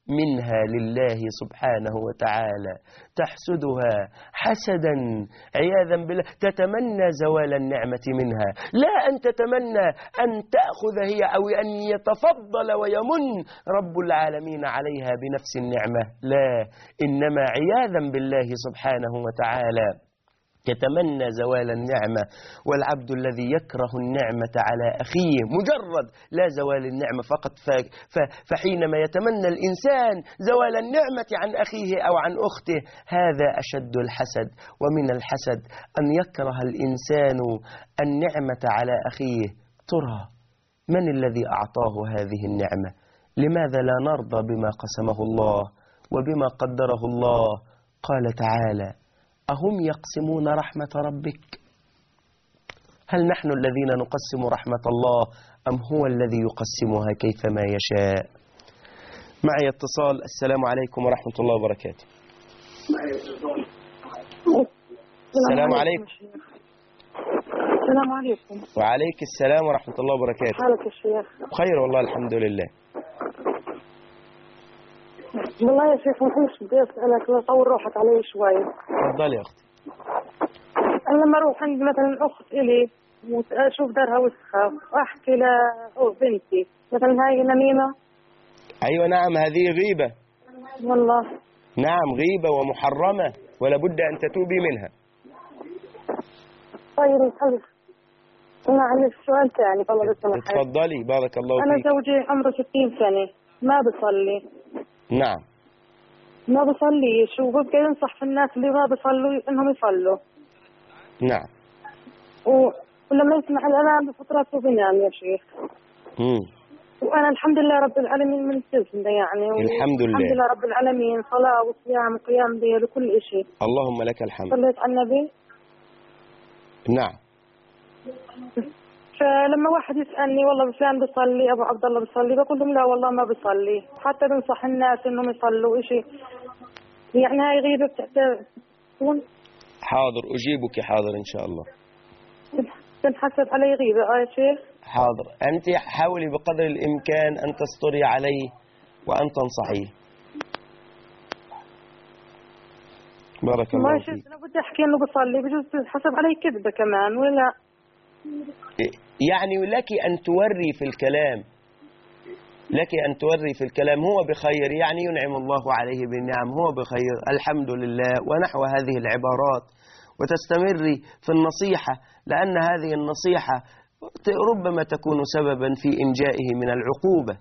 منها لله سبحانه وتعالى تحسدها حسدا عياذا بالله، تتمنى زوال النعمة منها، لا أن تتمنى أن تأخذ هي أو أن يتفضل ويمن رب العالمين عليها بنفس النعمة، لا، إنما عياذا بالله سبحانه وتعالى يتمنى زوال النعمة. والعبد الذي يكره النعمة على أخيه مجرد لا زوال النعمة فقط، فحينما يتمنى الإنسان زوال النعمة عن أخيه أو عن أخته هذا أشد الحسد. ومن الحسد أن يكره الإنسان النعمة على أخيه. ترى من الذي أعطاه هذه النعمة؟ لماذا لا نرضى بما قسمه الله وبما قدره الله؟ قال تعالى: أهم يقسمون رحمة ربك؟ هل نحن الذين نقسم رحمة الله أم هو الذي يقسمها كيفما يشاء؟ معي اتصال. السلام عليكم ورحمة الله وبركاته. السلام عليكم. السلام عليكم. وعليك السلام ورحمة الله وبركاته. حالك يا شيخ؟ بخير والله الحمد لله. والله يا شيخ محمش بدي أسألك وأطور روحك علي شوي. تفضلي يا أختي. أنا لما أروح عند مثلا أخت إلي وأشوف دارها وسخة وأحكي لبنتي مثلا هاي نميمة. أيوة نعم، هذه غيبة. والله نعم غيبة ومحرمة ولا بد أن تتوبي منها. طيب الحمد. أنا عندي سؤال ثاني والله بس ما تفضلي بارك الله فيك. أنا زوجي عمره ستين سنة ما بصلي. نعم. ما بصليش وببقى ينصح في الناس اللي ما بصلوا إنهم يصلوا. نعم. و... ولما يسمع الأذان بفترات بينام يا شيخ. امم. وأنا الحمد لله رب العالمين من الجسم يعني. الحمد لله. الحمد لله رب العالمين، صلاة وصيام وقيام ليل وكل شيء. اللهم لك الحمد. صليت على النبي. نعم. فلما واحد يسألني والله فلان بيصلي أبو عبد الله بيصلي، بقول لهم لا والله ما بيصلي، حتى بنصح الناس إنهم يصلوا إشي. يعني هاي غيبة بتعتبر. حاضر أجيبك حاضر إن شاء الله. تنحسب علي غيبة آه يا شيخ؟ حاضر. أنت حاولي بقدر الإمكان أن تستري عليه وأن تنصحيه. بارك الله فيك. ما أنا بدي أحكي إنه بصلي بجوز تنحسب علي كذبة كمان ولا؟ يعني لك أن توري في الكلام، لك أن توري في الكلام هو بخير، يعني ينعم الله عليه بالنعم، هو بخير الحمد لله ونحو هذه العبارات، وتستمري في النصيحة، لأن هذه النصيحة ربما تكون سببا في إنجائه من العقوبة.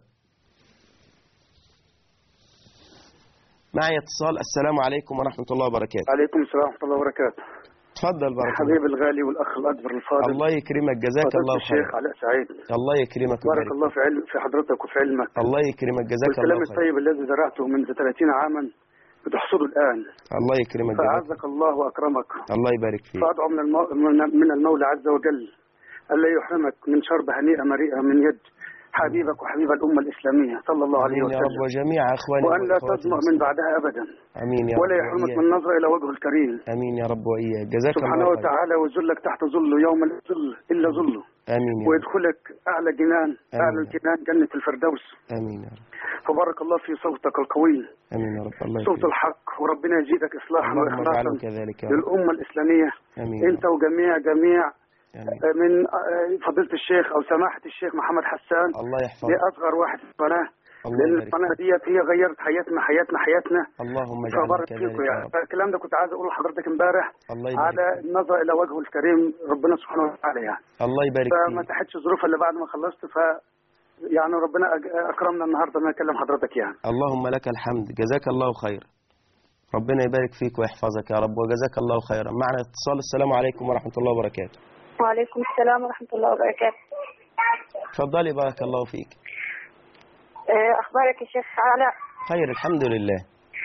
معي اتصال. السلام عليكم ورحمة الله وبركاته. عليكم السلام ورحمة الله وبركاته. تفضل بارك الله. حبيبي الغالي والأخ الأكبر الفاضل. الله يكرمك جزاك الله خير. الشيخ علاء سعيد. الله يكرمك. بارك الله في علم في حضرتك وفي علمك. الله يكرمك جزاك الله خير. والكلام الطيب الذي زرعته منذ ثلاثين عاما بتحصده الآن. الله يكرمك. فأعزك الله وأكرمك. الله يبارك فيك. فأدعو من المو... من المولى عز وجل ألا يحرمك من شرب هنيئة مريئة من يد حبيبك وحبيب الأمة الإسلامية صلى الله عليه وسلم. يا رب وجميع أخواني وأن لا تظمأ من بعدها أبدا. أمين يا رب. ولا يحرمك من النظر إلى وجهه الكريم. أمين يا رب وإياك جزاك الله خير. سبحانه وتعالى وذلك تحت ظله يوم لا ظل إلا ظله. آمين يا رب. ويدخلك أعلى جنان أمين. أعلى الجنان جنة الفردوس. آمين يا رب. فبارك الله في صوتك القوي. آمين يا رب. الله صوت الحق، وربنا يزيدك إصلاحا وإخلاصا كذلك للأمة الإسلامية. آمين. أنت وجميع جميع آمين. من فضيلة الشيخ أو سماحة الشيخ محمد حسان. الله يحفظك. لأصغر واحد في القناة. لأن القناة ديت هي غيرت حياتنا حياتنا حياتنا. اللهم اجعلنا كذلك يا رب. الكلام ده كنت عايز أقوله لحضرتك امبارح على النظر إلى وجهه الكريم ربنا سبحانه وتعالى يعني. الله يبارك فيك. فما تحتش ظروف إلا بعد ما خلصت، ف يعني ربنا أكرمنا النهارده إن أكلم حضرتك يعني. اللهم لك الحمد جزاك الله خير. ربنا يبارك فيك ويحفظك يا رب وجزاك الله خيرا. معنا اتصال. السلام عليكم ورحمة الله وبركاته. وعليكم السلام ورحمة الله وبركاته. تفضلي بارك الله فيك. أخبارك يا شيخ علاء؟ خير الحمد لله.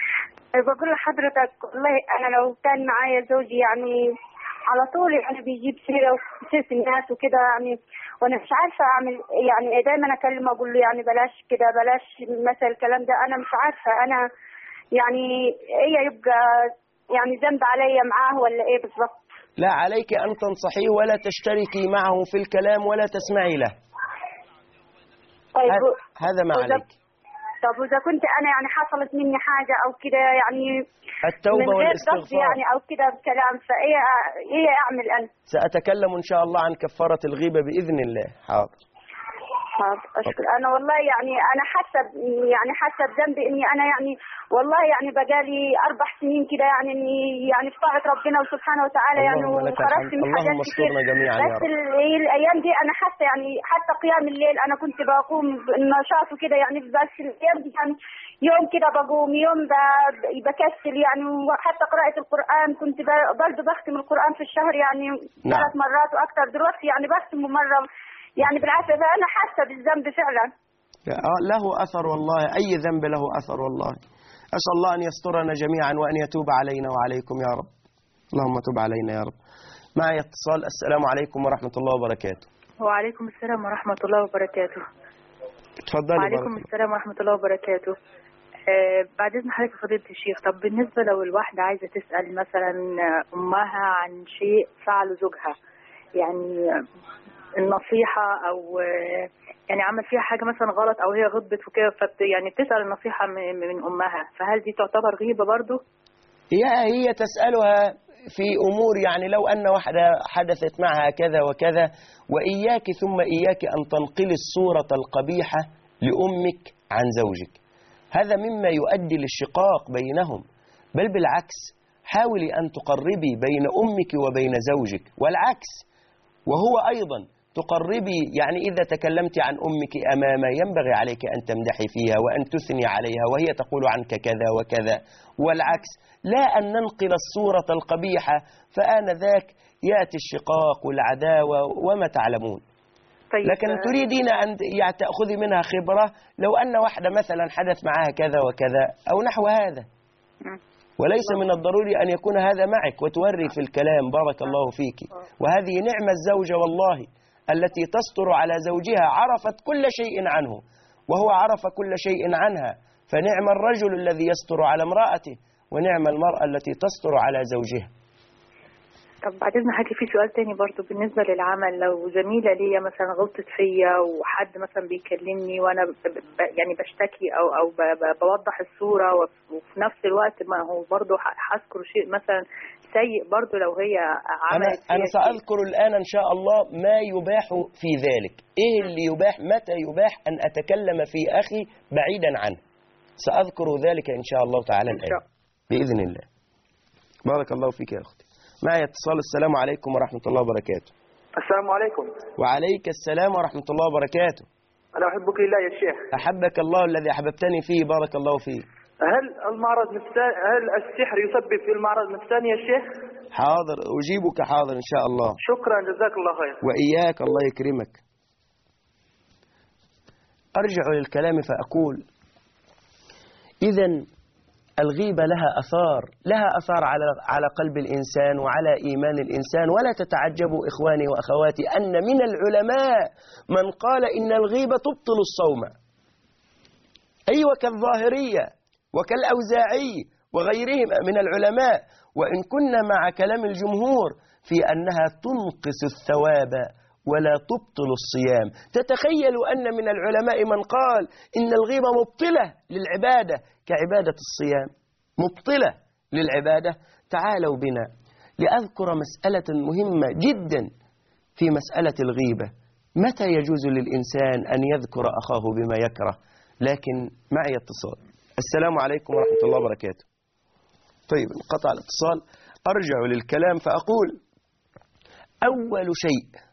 بقول لحضرتك والله أنا لو كان معايا زوجي يعني على طول يعني بيجيب سيرة وسيرة الناس وكده يعني، وأنا مش عارفة أعمل يعني، دايما أكلمه أقول له يعني بلاش كده بلاش مثل الكلام ده، أنا مش عارفة أنا يعني إيه يبقى يعني ذنب عليا معاه ولا إيه بالضبط؟ لا عليك أن تنصحيه ولا تشتركي معه في الكلام ولا تسمعي له. طيب هذا ما عليك. طب وإذا كنت أنا يعني حصلت مني حاجة أو كده يعني التوبة من غير قصد والاستغفار. يعني أو كده بكلام، فإيه إيه أعمل أنا؟ سأتكلم إن شاء الله عن كفارة الغيبة بإذن الله. حاضر. حاضر أشكر. أنا والله يعني أنا حاسة يعني حاسة بذنبي إني أنا يعني والله يعني بقالي أربع سنين كده يعني إني يعني في طاعة ربنا وسبحانه وتعالى يعني اللهم لك وخرجت الحمد. من حاجات اللهم كتير، استرنا جميعا يا بس رب. ال- الأيام دي أنا حاسة يعني حتى قيام الليل أنا كنت بقوم بالنشاط وكده يعني، بس الأيام دي يعني يوم كده بقوم يوم ب- بكسل يعني، وحتى قراءة القرآن كنت ب- برضه بختم القرآن في الشهر يعني نعم. ثلاث مرات وأكثر، دلوقتي يعني بختم مرة يعني بالعافية، فأنا حاسة بالذنب فعلا. له أثر والله، أي ذنب له أثر والله. أسأل الله أن يسترنا جميعا وأن يتوب علينا وعليكم يا رب. اللهم تب علينا يا رب. معي اتصال. السلام عليكم ورحمة الله وبركاته. وعليكم السلام ورحمة الله وبركاته. تفضلي. وعليكم السلام ورحمة الله وبركاته. آه بعد إذن حضرتك فضيلة الشيخ، طب بالنسبة لو الواحدة عايزة تسأل مثلا أمها عن شيء فعله زوجها، يعني النصيحة أو يعني عمل فيها حاجة مثلا غلط أو هي غضبت وكده، فبت يعني بتسأل النصيحة من من أمها، فهل دي تعتبر غيبة برضو؟ هي هي تسألها في أمور، يعني لو أن واحدة حدثت معها كذا وكذا، وإياك ثم إياك أن تنقل الصورة القبيحة لأمك عن زوجك، هذا مما يؤدي للشقاق بينهم، بل بالعكس حاولي أن تقربي بين أمك وبين زوجك، والعكس، وهو أيضا تقربي، يعني إذا تكلمت عن أمك أمامه ينبغي عليك أن تمدحي فيها وأن تثني عليها وهي تقول عنك كذا وكذا، والعكس، لا أن ننقل الصورة القبيحة، فآنذاك يأتي الشقاق والعداوة وما تعلمون. طيب. لكن تريدين أن تأخذي منها خبرة، لو أن واحدة مثلا حدث معها كذا وكذا أو نحو هذا، وليس من الضروري أن يكون هذا معك وتوري في الكلام. بارك الله فيك. وهذه نعمة الزوجة والله التي تستر على زوجها، عرفت كل شيء عنه وهو عرف كل شيء عنها، فنعم الرجل الذي يستر على امرأته، ونعم المرأة التي تستر على زوجها. طب بعد إذن حاجة في سؤال تاني برضو بالنسبة للعمل، لو زميلة ليا مثلا غلطت فيا وحد مثلا بيكلمني وأنا ب ب يعني بشتكي أو أو ب ب بوضح الصورة، وفي نفس الوقت ما هو برضو هذكر شيء مثلا سيء برضو لو هي عملت أنا, أنا سأذكر الآن إن شاء الله ما يباح في ذلك. إيه اللي يباح؟ متى يباح أن أتكلم في أخي بعيدا عنه؟ سأذكر ذلك إن شاء الله تعالى الآن بإذن الله. بارك الله فيك يا أختي. معي اتصال. السلام عليكم ورحمة الله وبركاته. السلام عليكم. وعليك السلام ورحمة الله وبركاته. أنا أحبك لله يا شيخ. أحبك الله الذي أحببتني فيه. بارك الله فيه. هل المعرض نفساني، هل السحر يسبب في المعرض نفساني يا شيخ؟ حاضر أجيبك حاضر إن شاء الله. شكرا جزاك الله خير. وإياك الله يكرمك. أرجع للكلام فأقول إذن الغيبة لها أثار، لها أثار على على قلب الإنسان وعلى إيمان الإنسان. ولا تتعجبوا إخواني وأخواتي أن من العلماء من قال إن الغيبة تبطل الصوم، أيوة، كالظاهرية وكالأوزاعي وغيرهم من العلماء، وإن كنا مع كلام الجمهور في أنها تنقص الثواب ولا تبطل الصيام. تتخيل أن من العلماء من قال إن الغيبة مبطلة للعبادة كعبادة الصيام، مبطلة للعبادة. تعالوا بنا لأذكر مسألة مهمة جدا في مسألة الغيبة. متى يجوز للإنسان أن يذكر أخاه بما يكره؟ لكن معي اتصال. السلام عليكم ورحمة الله وبركاته. طيب انقطع الاتصال. أرجع للكلام فأقول أول شيء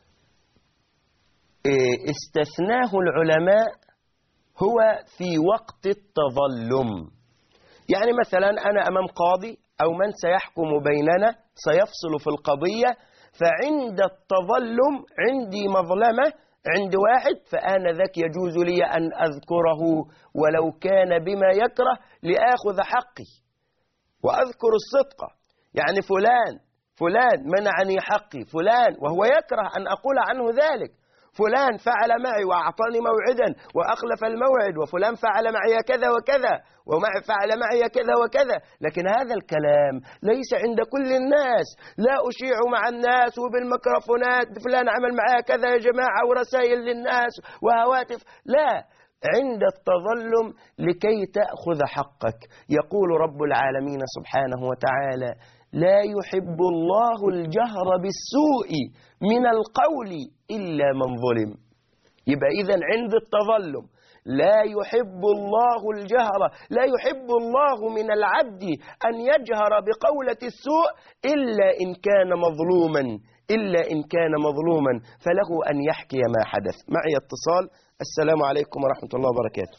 استثناه العلماء هو في وقت التظلم. يعني مثلا أنا أمام قاضي أو من سيحكم بيننا سيفصل في القضية، فعند التظلم عندي مظلمة عند واحد، فآنذاك يجوز لي أن أذكره ولو كان بما يكره لآخذ حقي وأذكر الصدق. يعني فلان فلان منعني حقي، فلان وهو يكره أن أقول عنه ذلك، فلان فعل معي وأعطاني موعدا وأخلف الموعد، وفلان فعل معي كذا وكذا ومعي فعل معي كذا وكذا. لكن هذا الكلام ليس عند كل الناس. لا أشيع مع الناس وبالميكروفونات فلان عمل معي كذا يا جماعة ورسائل للناس وهواتف، لا. عند التظلم لكي تأخذ حقك. يقول رب العالمين سبحانه وتعالى: لا يحب الله الجهر بالسوء من القول إلا من ظلم. يبقى إذن عند التظلم لا يحب الله الجهر، لا يحب الله من العبد أن يجهر بقولة السوء إلا إن كان مظلوما، إلا إن كان مظلوما فله أن يحكي ما حدث. معي اتصال. السلام عليكم ورحمة الله وبركاته.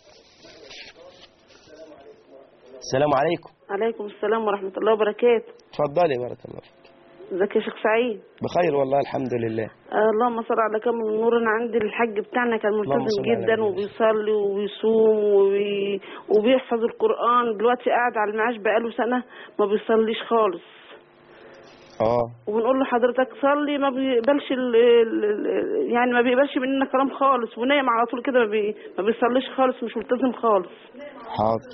السلام عليكم. عليكم السلام ورحمة الله وبركاته. تفضلي بارك الله فيك. ازيك يا شيخ سعيد؟ بخير والله الحمد لله. آه اللهم صل على كامل النور. انا عندي الحاج بتاعنا كان ملتزم جدا وبيصلي وبيصوم وبي... وبيحفظ القرآن. دلوقتي قاعد على المعاش بقاله سنة ما بيصليش خالص. اه وبنقول له حضرتك صلي، ما بيقبلش ال... ال... يعني ما بيقبلش مننا كلام خالص، ونايم على طول كده، ما, بي... ما بيصليش خالص، مش ملتزم خالص. حاضر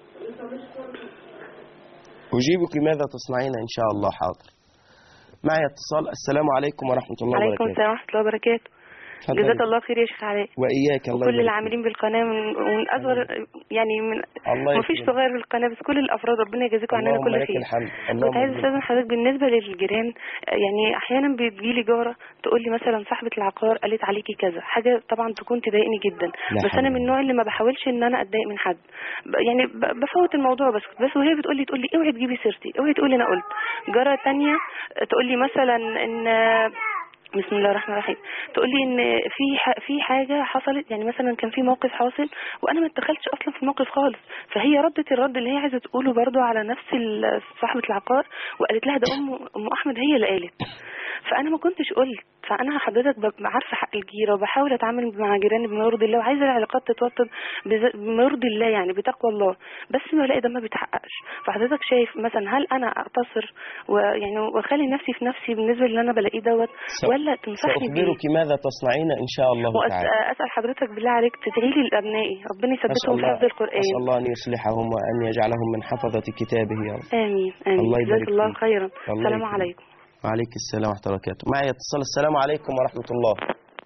أجيبك ماذا تصنعين إن شاء الله. حاضر. معي اتصال. السلام عليكم ورحمة الله وبركاته. عليكم السلام ورحمة الله وبركاته. جزاك الله خير يا شيخ علاء. وإياك. الله وكل العاملين بالقناة من, من أصغر يعني من ما فيش صغير بالقناة، بس كل الأفراد ربنا يجازيكم عننا كل خير. كنت عايز استاذن حضرتك بالنسبة للجيران، يعني أحيانا بتجيلي جارة تقول لي مثلا صاحبة العقار قالت عليكي كذا حاجة، طبعا تكون تضايقني جدا، بس أنا من النوع اللي ما بحاولش إن أنا أتضايق من حد، يعني بفوت الموضوع، بس بس وهي بتقول لي تقول لي اوعي تجيبي سيرتي، اوعي تقولي أنا قلت. جارة تانية تقول لي مثلا إن بسم الله الرحمن الرحيم، تقول لي ان في في حاجه حصلت، يعني مثلا كان في موقف حاصل وانا ما اتدخلتش اصلا في الموقف خالص، فهي ردت الرد اللي هي عايزه تقوله برضو على نفس صاحبه العقار، وقالت لها ده ام ام احمد هي اللي قالت، فانا ما كنتش قلت. فانا حضرتك عارفه حق الجيره وبحاول اتعامل مع جيراني بما يرضي الله، وعايزه العلاقات تتوطد بما يرضي الله، يعني بتقوى الله، بس ما بلاقي ده ما بيتحققش. فحضرتك شايف مثلا هل انا اقتصر ويعني واخلي نفسي في نفسي بالنسبه اللي انا بلاقيه دوت، ولا تنصحني بيه؟ سأخبرك ماذا تصنعين ان شاء الله تعالى. اسال حضرتك بالله عليك تدعي لي لابنائي ربنا يثبتهم في حفظ القران. اسال الله ان يصلحهم وان يجعلهم من حفظه كتابه يا رب. امين امين. جزاك الله خيرا. السلام عليكم. وعليك السلام ورحمة الله وبركاته. معي اتصال. السلام عليكم ورحمة الله.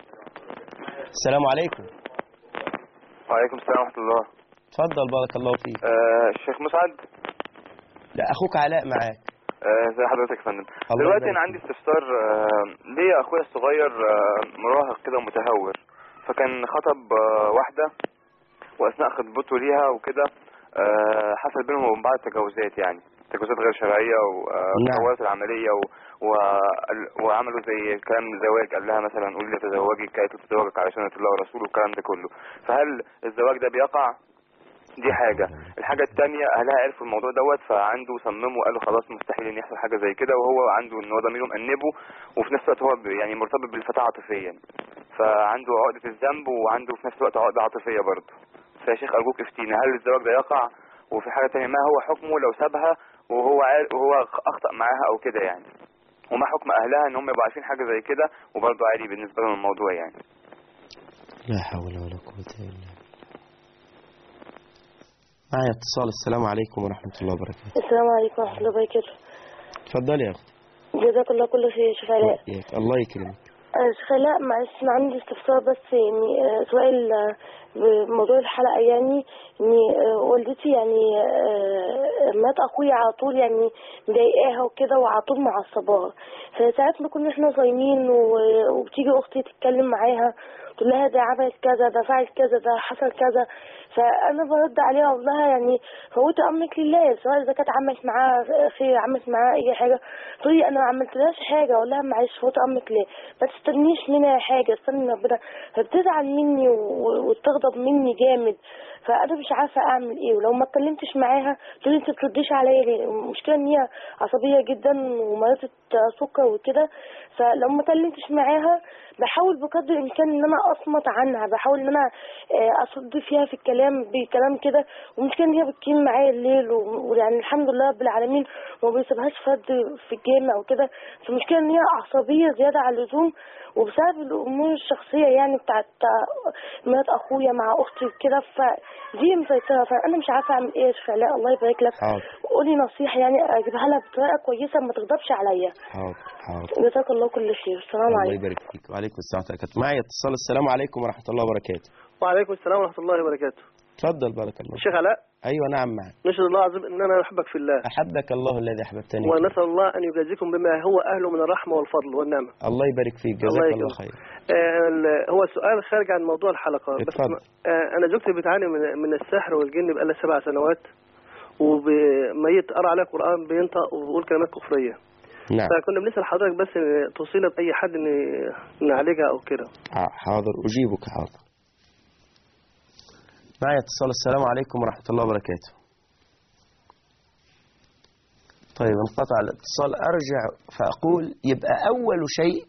السلام عليكم. وعليكم السلام ورحمة الله. تفضل بارك الله فيك. آه الشيخ مسعد. لا أخوك علاء معاك. ازي آه حضرتك يا فندم. دلوقتي أنا عندي استفسار. آه ليا أخويا الصغير آه مراهق كده متهور، فكان خطب آه واحدة، وأثناء خطبته ليها وكده آه حصل بينهم وبين بعض تجاوزات، يعني تجاوزات غير شرعية وتطورت العملية و... و... وعملوا زي كلام زواج، قال لها مثلا قولي لي تزوجي، كانت تتزوجك على سنة الله ورسوله والكلام ده كله. فهل الزواج ده بيقع؟ دي حاجة. الحاجة الثانية أهلها عرفوا الموضوع دوت، فعنده صمموا وقالوا خلاص مستحيل ان يحصل حاجة زي كده، وهو عنده ان هو ضميره مأنبه، وفي نفس الوقت هو يعني مرتبط بالفتاة عاطفيا، فعنده عقدة الذنب وعنده في نفس الوقت عقدة عاطفية برضه. فيا شيخ أرجوك افتينا، هل الزواج ده يقع؟ وفي حاجة تانية، ما هو حكمه لو سابها وهو وهو أخطأ معاها أو كده يعني، وما حكم أهلها إن هم يبقوا عارفين حاجة زي كده وبرضه عادي بالنسبة لهم الموضوع يعني. لا حول ولا قوة إلا بالله. معي اتصال. السلام عليكم ورحمة الله وبركاته. السلام عليكم ورحمة الله وبركاته. تفضلي يا أخي. جزاك الله كل خير يا شيخ علاء. الله يكرمك. شيخ علاء معلش أنا عندي استفسار بس، يعني سؤال بموضوع الحلقة، يعني إن والدتي يعني مات أخويا على طول، يعني مضايقاها وكده وعلى طول معصباها، فساعات ما كنا احنا صايمين وبتيجي أختي تتكلم معاها تقول لها ده عملت كذا، ده فعلت كذا، ده حصل كذا، فأنا برد عليها أقول لها يعني فوتي أمرك لله، سواء إذا كانت عملت معاها خير عملت معاها أي حاجة، تقول لي أنا ما عملتلهاش حاجة، أقول لها معلش فوتي أمرك لله، ما تستنيش منها حاجة، استني ربنا، فبتزعل مني وتغضب مني جامد، فأنا مش عارفة أعمل إيه، ولو ما اتكلمتش معاها تقول لي أنت بترديش عليا ليه؟ المشكلة إن هي عصبية جدا ومريضة سكر وكده، فلو ما اتكلمتش معاها بحاول بقدر الإمكان إن أنا أصمت عنها، بحاول إن أنا أصد فيها في الكلام بكلام كده، والمشكلة إن هي بتكين معايا الليل، ويعني الحمد لله رب العالمين وما بيسيبهاش فرد في الجامع وكده، فالمشكلة إن هي عصبية زيادة عن اللزوم، وبسبب الأمور الشخصية يعني بتاعت مرات أخويا مع أختي وكده، فدي مسيطرة، فأنا مش عارفة أعمل إيه يا شيخ علاء، الله يبارك لك. قولي نصيحة يعني أجيبها لها بطريقة كويسة ما تغضبش عليا. حاضر. جزاك الله كل خير. السلام عليكم. الله يبارك فيك. وعليكم السلام ورحمة الله. معي اتصال. السلام عليكم ورحمة الله وبركاته. وعليكم السلام ورحمة الله وبركاته. اتفضل بارك الله. الشيخ علاء. أيوة نعم معك. نشهد الله العظيم أن أنا أحبك في الله. أحبك الله الذي أحببتني. ونسأل الله أن يجازيكم بما هو أهله من الرحمة والفضل والنعمة. الله يبارك فيك. جزاك الله, الله خير. آه هو سؤال خارج عن موضوع الحلقة. اتفضل. بس آه أنا زوجتي بتعاني من, من السحر والجن بقالها سبع سنوات، وميت قرأ عليها قرآن بينطق وبيقول كلمات كفرية. نعم. فكنا بنسأل حضرتك بس توصينا بأي حد إن نعالجها أو كده. حاضر أجيبك. حاضر. معي اتصال. السلام عليكم ورحمة الله وبركاته. طيب انقطع الاتصال. أرجع فأقول يبقى أول شيء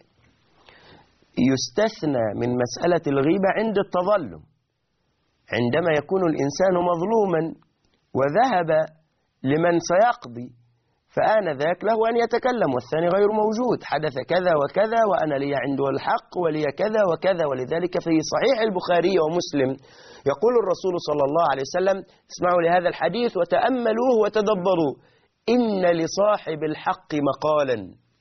يستثنى من مسألة الغيبة عند التظلم، عندما يكون الإنسان مظلوما وذهب لمن سيقضي فآنذاك له أن يتكلم والثاني غير موجود، حدث كذا وكذا وأنا لي عنده الحق ولي كذا وكذا. ولذلك في صحيح البخاري ومسلم يقول الرسول صلى الله عليه وسلم: اسمعوا لهذا الحديث وتأملوه وتدبروا، إن لصاحب الحق مقالا،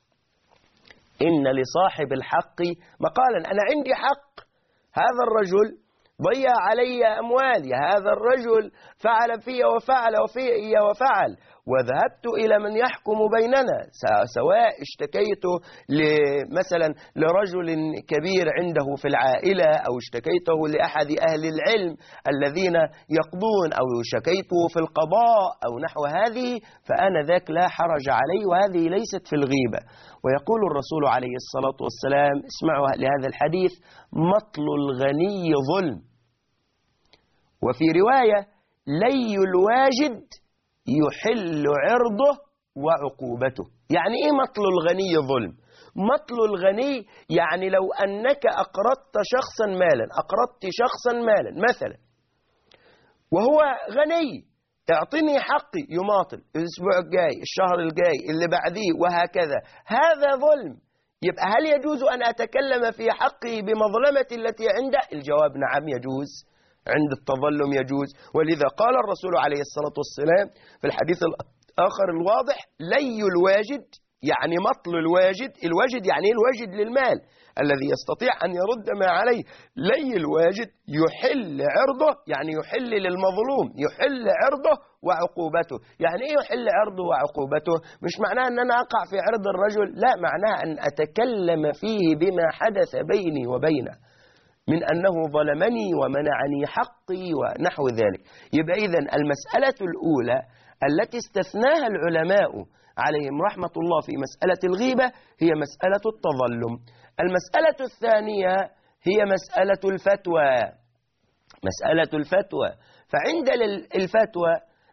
إن لصاحب الحق مقالا. أنا عندي حق، هذا الرجل ضيع علي أموالي، هذا الرجل فعل في وفعل وفي وفعل، وذهبت إلى من يحكم بيننا، سواء اشتكيت مثلا لرجل كبير عنده في العائلة أو اشتكيته لأحد أهل العلم الذين يقضون أو شكيته في القضاء أو نحو هذه، فأنا ذاك لا حرج علي، وهذه ليست في الغيبة. ويقول الرسول عليه الصلاة والسلام: اسمعوا لهذا الحديث: مطل الغني ظلم. وفي رواية: لي الواجد يحل عرضه وعقوبته. يعني إيه مطل الغني ظلم؟ مطل الغني يعني لو أنك أقرضت شخصا مالا، أقرضت شخصا مالا مثلا وهو غني، اعطني حقي، يماطل الأسبوع الجاي، الشهر الجاي، اللي بعديه، وهكذا. هذا ظلم. يبقى هل يجوز أن أتكلم في حقه بمظلمة التي عنده؟ الجواب نعم يجوز، عند التظلم يجوز. ولذا قال الرسول عليه الصلاة والسلام في الحديث الآخر الواضح: لي الواجد، يعني مطل الواجد. الواجد يعني الواجد للمال الذي يستطيع أن يرد ما عليه. لي الواجد يحل عرضه، يعني يحل للمظلوم، يحل عرضه وعقوبته. يعني إيه يحل عرضه وعقوبته؟ مش معناه أن أنا أقع في عرض الرجل، لا، معناه أن أتكلم فيه بما حدث بيني وبينه من أنه ظلمني ومنعني حقي ونحو ذلك. يبقى إذن المسألة الأولى التي استثناها العلماء عليهم رحمة الله في مسألة الغيبة هي مسألة التظلم. المسألة الثانية هي مسألة الفتوى. مسألة الفتوى، فعند الفتوى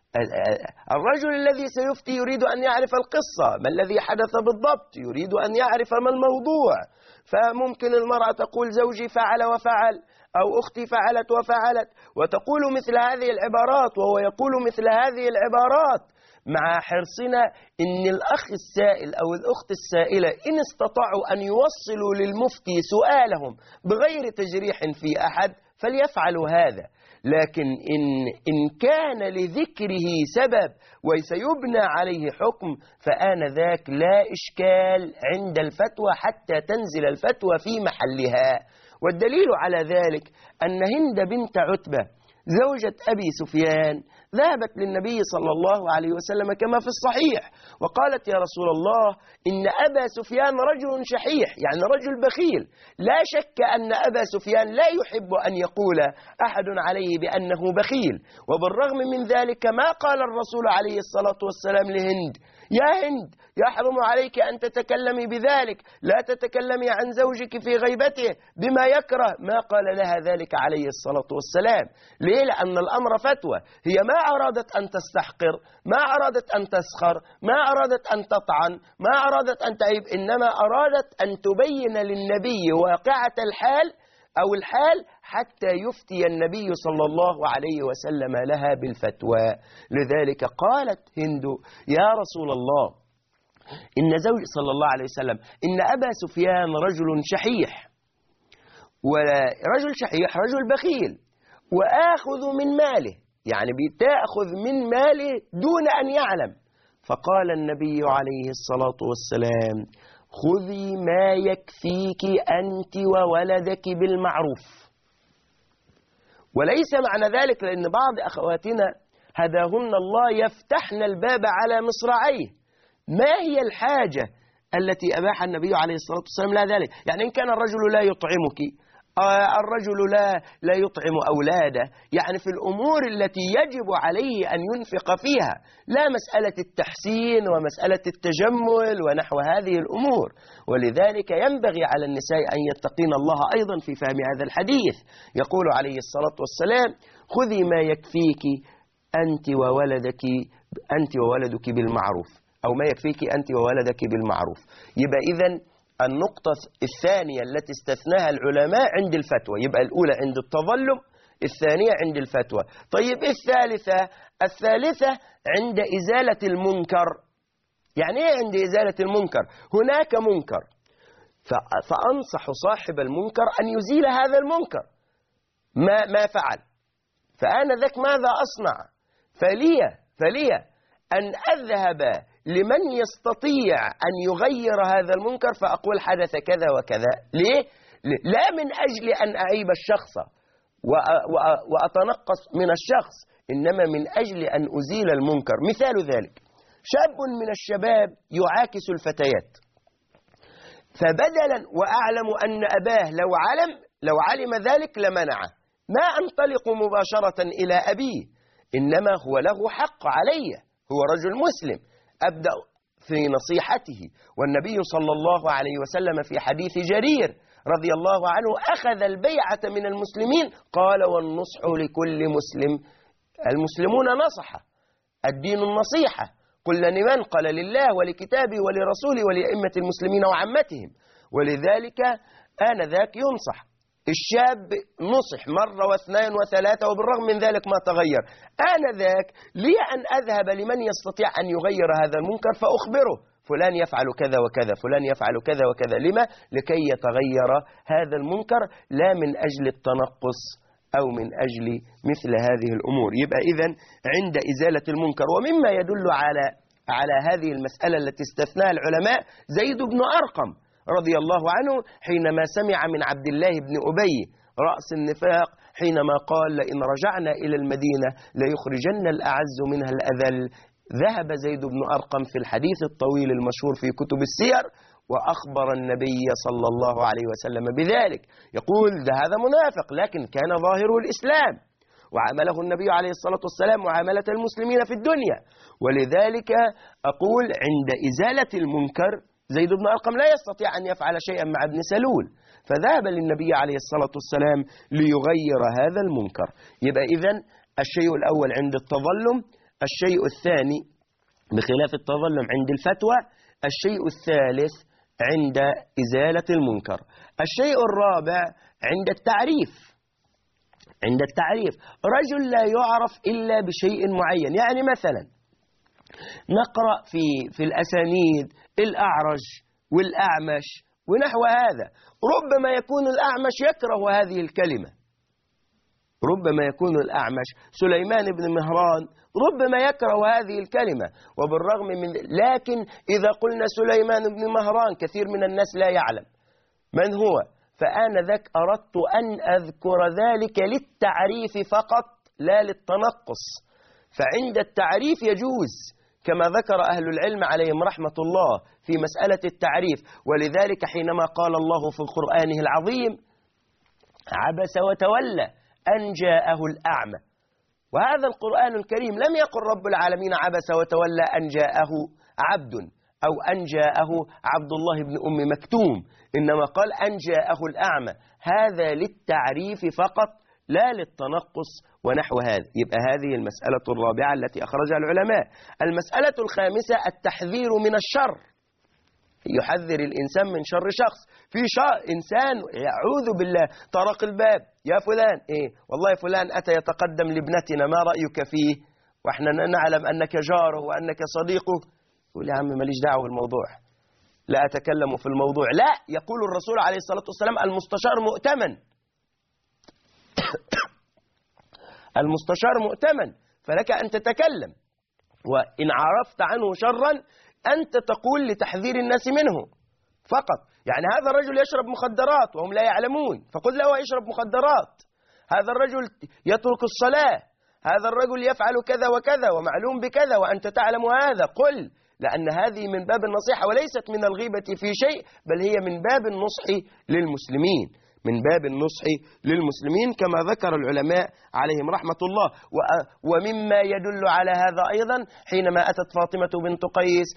الرجل الذي سيفتي يريد أن يعرف القصة، ما الذي حدث بالضبط، يريد أن يعرف ما الموضوع. فممكن المرأة تقول: زوجي فعل وفعل، أو أختي فعلت وفعلت، وتقول مثل هذه العبارات وهو يقول مثل هذه العبارات، مع حرصنا إن الأخ السائل أو الأخت السائلة إن استطاعوا أن يوصلوا للمفتي سؤالهم بغير تجريح في أحد فليفعلوا هذا. لكن إن, إن كان لذكره سبب وسيبنى عليه حكم فآنذاك لا إشكال عند الفتوى حتى تنزل الفتوى في محلها. والدليل على ذلك أن هند بنت عتبة زوجة أبي سفيان ذهبت للنبي صلى الله عليه وسلم كما في الصحيح وقالت: يا رسول الله، إن أبا سفيان رجل شحيح، يعني رجل بخيل، لا شك أن أبا سفيان لا يحب أن يقول أحد عليه بأنه بخيل. وبالرغم من ذلك ما قال الرسول عليه الصلاة والسلام لهند: يا هند، يحرم عليك أن تتكلمي بذلك، لا تتكلمي عن زوجك في غيبته بما يكره. ما قال لها ذلك عليه الصلاة والسلام. ليه؟ لأن الأمر فتوى. هي ما أرادت أن تستحقر، ما أرادت أن تسخر، ما أرادت أن تطعن، ما أرادت أن تعيب، إنما أرادت أن تبين للنبي واقعة الحال أو الحال حتى يفتي النبي صلى الله عليه وسلم لها بالفتوى. لذلك قالت هند: يا رسول الله، إن زوج صلى الله عليه وسلم إن أبا سفيان رجل شحيح، ورجل شحيح رجل بخيل، وآخذ من ماله، يعني بتأخذ من ماله دون أن يعلم. فقال النبي عليه الصلاة والسلام: خذي ما يكفيك أنت وولدك بالمعروف. وليس معنى ذلك لأن بعض أخواتنا هداهن الله يفتحن الباب على مصراعيه. ما هي الحاجة التي أباح النبي عليه الصلاة والسلام لها ذلك؟ يعني إن كان الرجل لا يطعمك، الرجل لا لا يطعم أولاده، يعني في الأمور التي يجب عليه أن ينفق فيها، لا مسألة التحسين ومسألة التجمل ونحو هذه الأمور. ولذلك ينبغي على النساء أن يتقين الله أيضا في فهم هذا الحديث. يقول عليه الصلاة والسلام: خذي ما يكفيك أنت وولدك أنت وولدك بالمعروف، أو ما يكفيك أنت وولدك بالمعروف. يبقى إذن النقطة الثانية التي استثناها العلماء عند الفتوى، يبقى الأولى عند التظلم، الثانية عند الفتوى. طيب الثالثة؟ الثالثة عند إزالة المنكر. يعني إيه عند إزالة المنكر؟ هناك منكر فأنصح صاحب المنكر أن يزيل هذا المنكر، ما ما فعل، فأنا ذاك ماذا أصنع؟ فلي فلي أن أذهب لمن يستطيع أن يغير هذا المنكر فأقول حدث كذا وكذا. ليه؟ لا من أجل أن أعيب الشخص وأتنقص من الشخص، إنما من أجل أن أزيل المنكر. مثال ذلك: شاب من الشباب يعاكس الفتيات، فبدلا وأعلم أن أباه لو علم لو علم ذلك لمنعه، ما أنطلق مباشرة إلى أبيه، إنما هو له حق علي، هو رجل مسلم، أبدأ في نصيحته. والنبي صلى الله عليه وسلم في حديث جرير رضي الله عنه أخذ البيعة من المسلمين، قال: والنصح لكل مسلم، المسلمون نصحة، الدين النصيحة، قل لمن؟ قال: لله ولكتابه ولرسوله ولأئمة المسلمين وعامتهم. ولذلك آنذاك ينصح. الشاب نصح مرة واثنين وثلاثة وبالرغم من ذلك ما تغير، آنذاك لي أن أذهب لمن يستطيع أن يغير هذا المنكر فأخبره: فلان يفعل كذا وكذا، فلان يفعل كذا وكذا. لما؟ لكي يتغير هذا المنكر، لا من أجل التنقص أو من أجل مثل هذه الأمور. يبقى إذن عند إزالة المنكر. ومما يدل على على هذه المسألة التي استثناها العلماء زيد بن أرقم رضي الله عنه حينما سمع من عبد الله بن أبي رأس النفاق حينما قال: لئن رجعنا إلى المدينة ليخرجن الأعز منها الأذل. ذهب زيد بن أرقم في الحديث الطويل المشهور في كتب السير وأخبر النبي صلى الله عليه وسلم بذلك، يقول: ده هذا منافق لكن كان ظاهره الإسلام، وعامله النبي عليه الصلاة والسلام معاملة المسلمين في الدنيا. ولذلك أقول عند إزالة المنكر زيد بن أرقم لا يستطيع أن يفعل شيئا مع ابن سلول، فذهب للنبي عليه الصلاة والسلام ليغير هذا المنكر. يبقى إذن الشيء الأول عند التظلم، الشيء الثاني بخلاف التظلم عند الفتوى، الشيء الثالث عند إزالة المنكر، الشيء الرابع عند التعريف. عند التعريف رجل لا يعرف إلا بشيء معين، يعني مثلا نقرأ في في الأسانيد الأعرج والأعمش ونحو هذا، ربما يكون الأعمش يكره هذه الكلمة، ربما يكون الأعمش سليمان بن مهران ربما يكره هذه الكلمة، وبالرغم من لكن إذا قلنا سليمان بن مهران كثير من الناس لا يعلم من هو، فآنذاك أردت أن أذكر ذلك للتعريف فقط لا للتنقص. فعند التعريف يجوز كما ذكر أهل العلم عليهم رحمة الله في مسألة التعريف. ولذلك حينما قال الله في قرآنه العظيم: عبس وتولى أن جاءه الأعمى، وهذا القرآن الكريم لم يقل رب العالمين عبس وتولى أن جاءه عبد أو أن جاءه عبد الله بن أم مكتوم، إنما قال أن جاءه الأعمى، هذا للتعريف فقط لا للتنقص ونحو هذا. يبقى هذه المسألة الرابعة التي أخرجها العلماء. المسألة الخامسة التحذير من الشر، يحذر الإنسان من شر شخص. في شر إنسان يعوذ بالله طرق الباب: يا فلان، إيه والله فلان أتى يتقدم لابنتنا، ما رأيك فيه؟ وإحنا نعلم أنك جاره وأنك صديقه. يقول: يا عم ماليش دعوة بالموضوع، لا أتكلم في الموضوع. لا، يقول الرسول عليه الصلاة والسلام: المستشار مؤتمن المستشار مؤتمن، فلك أن تتكلم، وإن عرفت عنه شرا أنت تقول لتحذير الناس منه. فقط. يعني هذا الرجل يشرب مخدرات وهم لا يعلمون، فقل له يشرب مخدرات. هذا الرجل يترك الصلاة، هذا الرجل يفعل كذا وكذا ومعلوم بكذا وأنت تعلم هذا، قل، لأن هذه من باب النصيحة وليست من الغيبة في شيء، بل هي من باب النصح للمسلمين، من باب النصح للمسلمين كما ذكر العلماء عليهم رحمة الله. ومما يدل على هذا أيضا حينما أتت فاطمة بنت قيس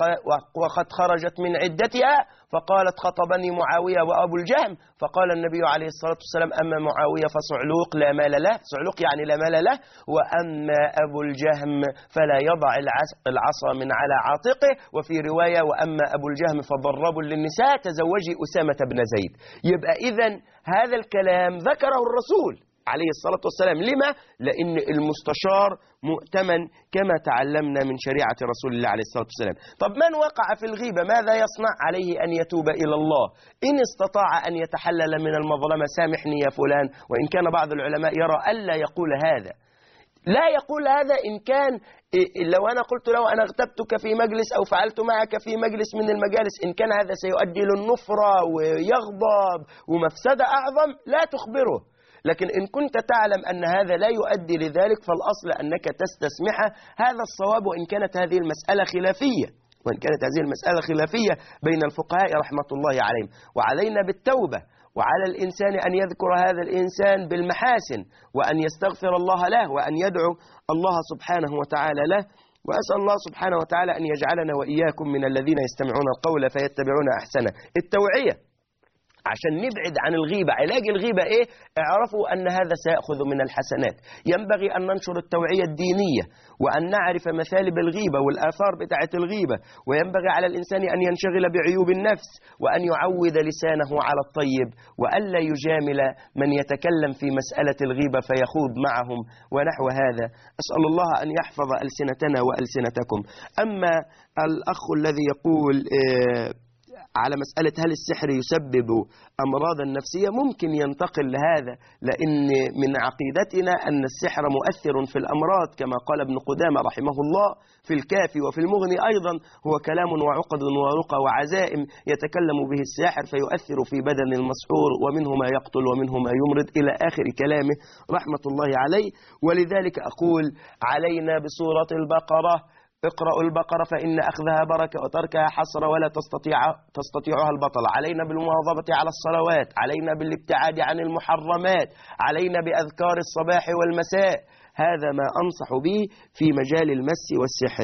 وقد خرجت من عدتها فقالت خطبني معاوية وأبو الجهم، فقال النبي عليه الصلاة والسلام أما معاوية فصعلوق لا مال له، صعلوق يعني لا مال له، وأما أبو الجهم فلا يضع العصا من على عاتقه، وفي رواية وأما أبو الجهم فضرب للنساء تزوجي أسامة بن زيد. يبقى إذن هذا الكلام ذكره الرسول عليه الصلاة والسلام. لما؟ لأن المستشار مؤتمن كما تعلمنا من شريعة رسول الله عليه الصلاة والسلام. طب من وقع في الغيبة ماذا يصنع؟ عليه أن يتوب إلى الله إن استطاع أن يتحلل من المظلمة. سامحني يا فلان، وإن كان بعض العلماء يرى ألا يقول هذا، لا يقول هذا إن كان لو أنا قلت له أنا اغتبتك في مجلس أو فعلت معك في مجلس من المجالس، إن كان هذا سيؤدي للنفرة ويغضب ومفسدة أعظم لا تخبره. لكن إن كنت تعلم أن هذا لا يؤدي لذلك فالأصل أنك تستسمحه. هذا الصواب وإن كانت هذه المسألة خلافية، وإن كانت هذه المسألة خلافية بين الفقهاء رحمة الله عليهم. وعلينا بالتوبة، وعلى الإنسان أن يذكر هذا الإنسان بالمحاسن وأن يستغفر الله له وأن يدعو الله سبحانه وتعالى له. وأسأل الله سبحانه وتعالى أن يجعلنا وإياكم من الذين يستمعون القول فيتبعون أحسنه. التوعية عشان نبعد عن الغيبة. علاج الغيبة إيه؟ اعرفوا أن هذا سيأخذ من الحسنات. ينبغي أن ننشر التوعية الدينية وأن نعرف مثالب الغيبة والآثار بتاعة الغيبة، وينبغي على الإنسان أن ينشغل بعيوب النفس وأن يعود لسانه على الطيب وألا يجامل من يتكلم في مسألة الغيبة فيخوض معهم ونحو هذا. أسأل الله أن يحفظ ألسنتنا وألسنتكم. أما الأخ الذي يقول إيه على مسألة هل السحر يسبب أمراضا نفسية، ممكن ينتقل لهذا، لأن من عقيدتنا أن السحر مؤثر في الأمراض كما قال ابن قدامة رحمه الله في الكافي وفي المغني أيضا، هو كلام وعقد ورقى وعزائم يتكلم به الساحر فيؤثر في بدن المسحور، ومنه ما يقتل ومنه ما يمرض إلى آخر كلامه رحمة الله عليه. ولذلك أقول علينا بسورة البقرة، اقرأوا البقرة فإن أخذها بركة وتركها حسرة ولا تستطيع تستطيعها البطل. علينا بالمواظبة على الصلوات، علينا بالابتعاد عن المحرمات، علينا بأذكار الصباح والمساء. هذا ما أنصح به في مجال المس والسحر.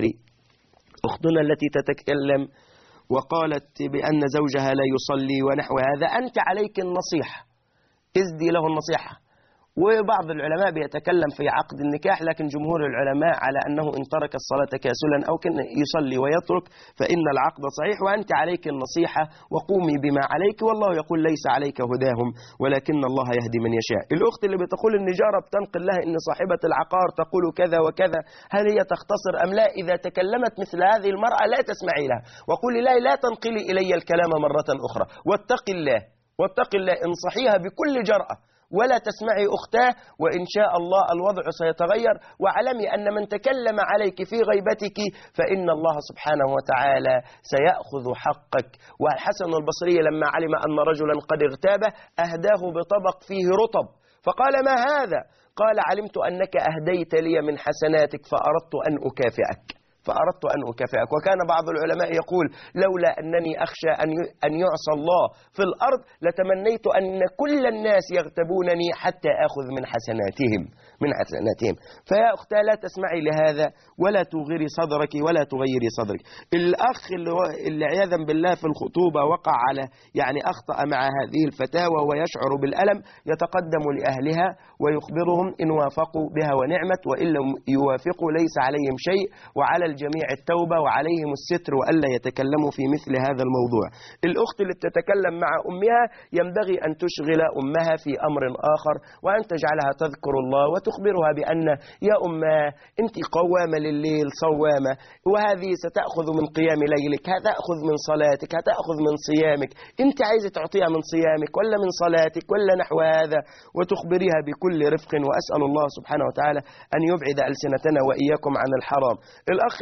أختنا التي تتكلم وقالت بأن زوجها لا يصلي ونحو هذا، أنت عليك النصيحة، ازدي له النصيحة. وبعض العلماء بيتكلم في عقد النكاح، لكن جمهور العلماء على أنه إن ترك الصلاة كاسلا أو كان يصلي ويترك فإن العقد صحيح، وأنت عليك النصيحة وقومي بما عليك، والله يقول ليس عليك هداهم ولكن الله يهدي من يشاء. الأخت اللي بتقول النجارة بتنقل لها إن صاحبة العقار تقول كذا وكذا، هل هي تختصر أم لا؟ إذا تكلمت مثل هذه المرأة لا تسمعي لها وقولي لا لا تنقلي إلي الكلام مرة أخرى، واتقي الله واتقي الله، انصحيها بكل جرأة ولا تسمعي أختاه، وإن شاء الله الوضع سيتغير. واعلمي أن من تكلم عليك في غيبتك فإن الله سبحانه وتعالى سيأخذ حقك. والحسن البصري لما علم أن رجلا قد اغتابه أهداه بطبق فيه رطب، فقال ما هذا؟ قال علمت أنك أهديت لي من حسناتك فأردت أن أكافئك فأردت أن أكافئك. وكان بعض العلماء يقول لولا أنني أخشى أن يعصى الله في الأرض لتمنيت أن كل الناس يغتبونني حتى أخذ من حسناتهم من حسناتهم. فيا أختي لا تسمعي لهذا ولا تغيري صدرك ولا تغيري صدرك. الأخ اللي عياذا بالله في الخطوبة وقع على يعني أخطأ مع هذه الفتاوى ويشعر بالألم، يتقدم لأهلها ويخبرهم إن وافقوا بها ونعمت، وإن لم يوافقوا ليس عليهم شيء، وعلى الجميع التوبة وعليهم الستر وألا يتكلموا في مثل هذا الموضوع. الأخت اللي بتتكلم مع أمها ينبغي أن تشغل أمها في أمر آخر، وأن تجعلها تذكر الله وتخبرها بأن يا أمه أنت قوامة لليل صوامة، وهذه ستأخذ من قيام ليلك، هتأخذ من صلاتك، هتأخذ من صيامك، أنت عايزة تعطيها من صيامك ولا من صلاتك ولا نحو هذا، وتخبريها بكل رفق. وأسأل الله سبحانه وتعالى أن يبعد ألسنتنا وإياكم عن الحرام. الأخ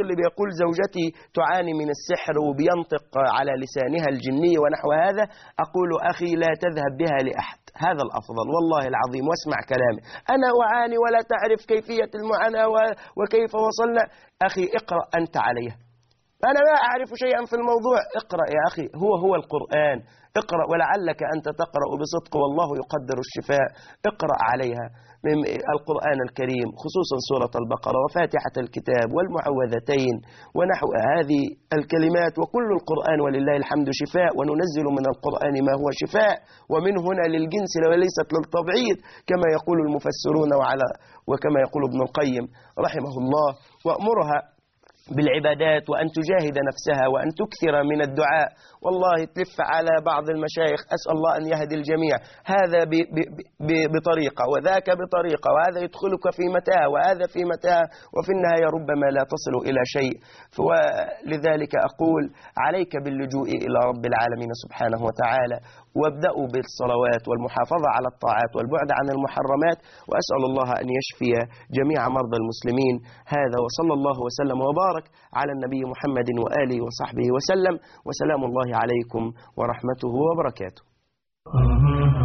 اللي بيقول زوجتي تعاني من السحر وبينطق على لسانها الجني ونحو هذا، أقول أخي لا تذهب بها لأحد، هذا الأفضل والله العظيم، واسمع كلامي. أنا أعاني ولا تعرف كيفية المعاناة وكيف وصلنا. أخي اقرأ أنت عليها، أنا ما أعرف شيئا في الموضوع. اقرأ يا أخي، هو هو القرآن، اقرأ ولعلك أنت تقرأ بصدق والله يقدر الشفاء. اقرأ عليها من القرآن الكريم، خصوصا سورة البقرة وفاتحة الكتاب والمعوذتين ونحو هذه الكلمات، وكل القرآن ولله الحمد شفاء، وننزل من القرآن ما هو شفاء، ومن هنا للجنس وليست للتبعيض كما يقول المفسرون وعلى وكما يقول ابن القيم رحمه الله. وأمرها بالعبادات وأن تجاهد نفسها وأن تكثر من الدعاء. والله تلف على بعض المشايخ، أسأل الله أن يهدي الجميع، هذا ب ب ب بطريقة وذاك بطريقة، وهذا يدخلك في متاهة وهذا في متاهة، وفي النهاية ربما لا تصل إلى شيء. ولذلك أقول عليك باللجوء إلى رب العالمين سبحانه وتعالى، وابدأوا بالصلوات والمحافظة على الطاعات والبعد عن المحرمات، وأسأل الله أن يشفي جميع مرضى المسلمين. هذا وصلى الله وسلم وبارك على النبي محمد وآله وصحبه وسلم، وسلام الله عليكم ورحمته وبركاته.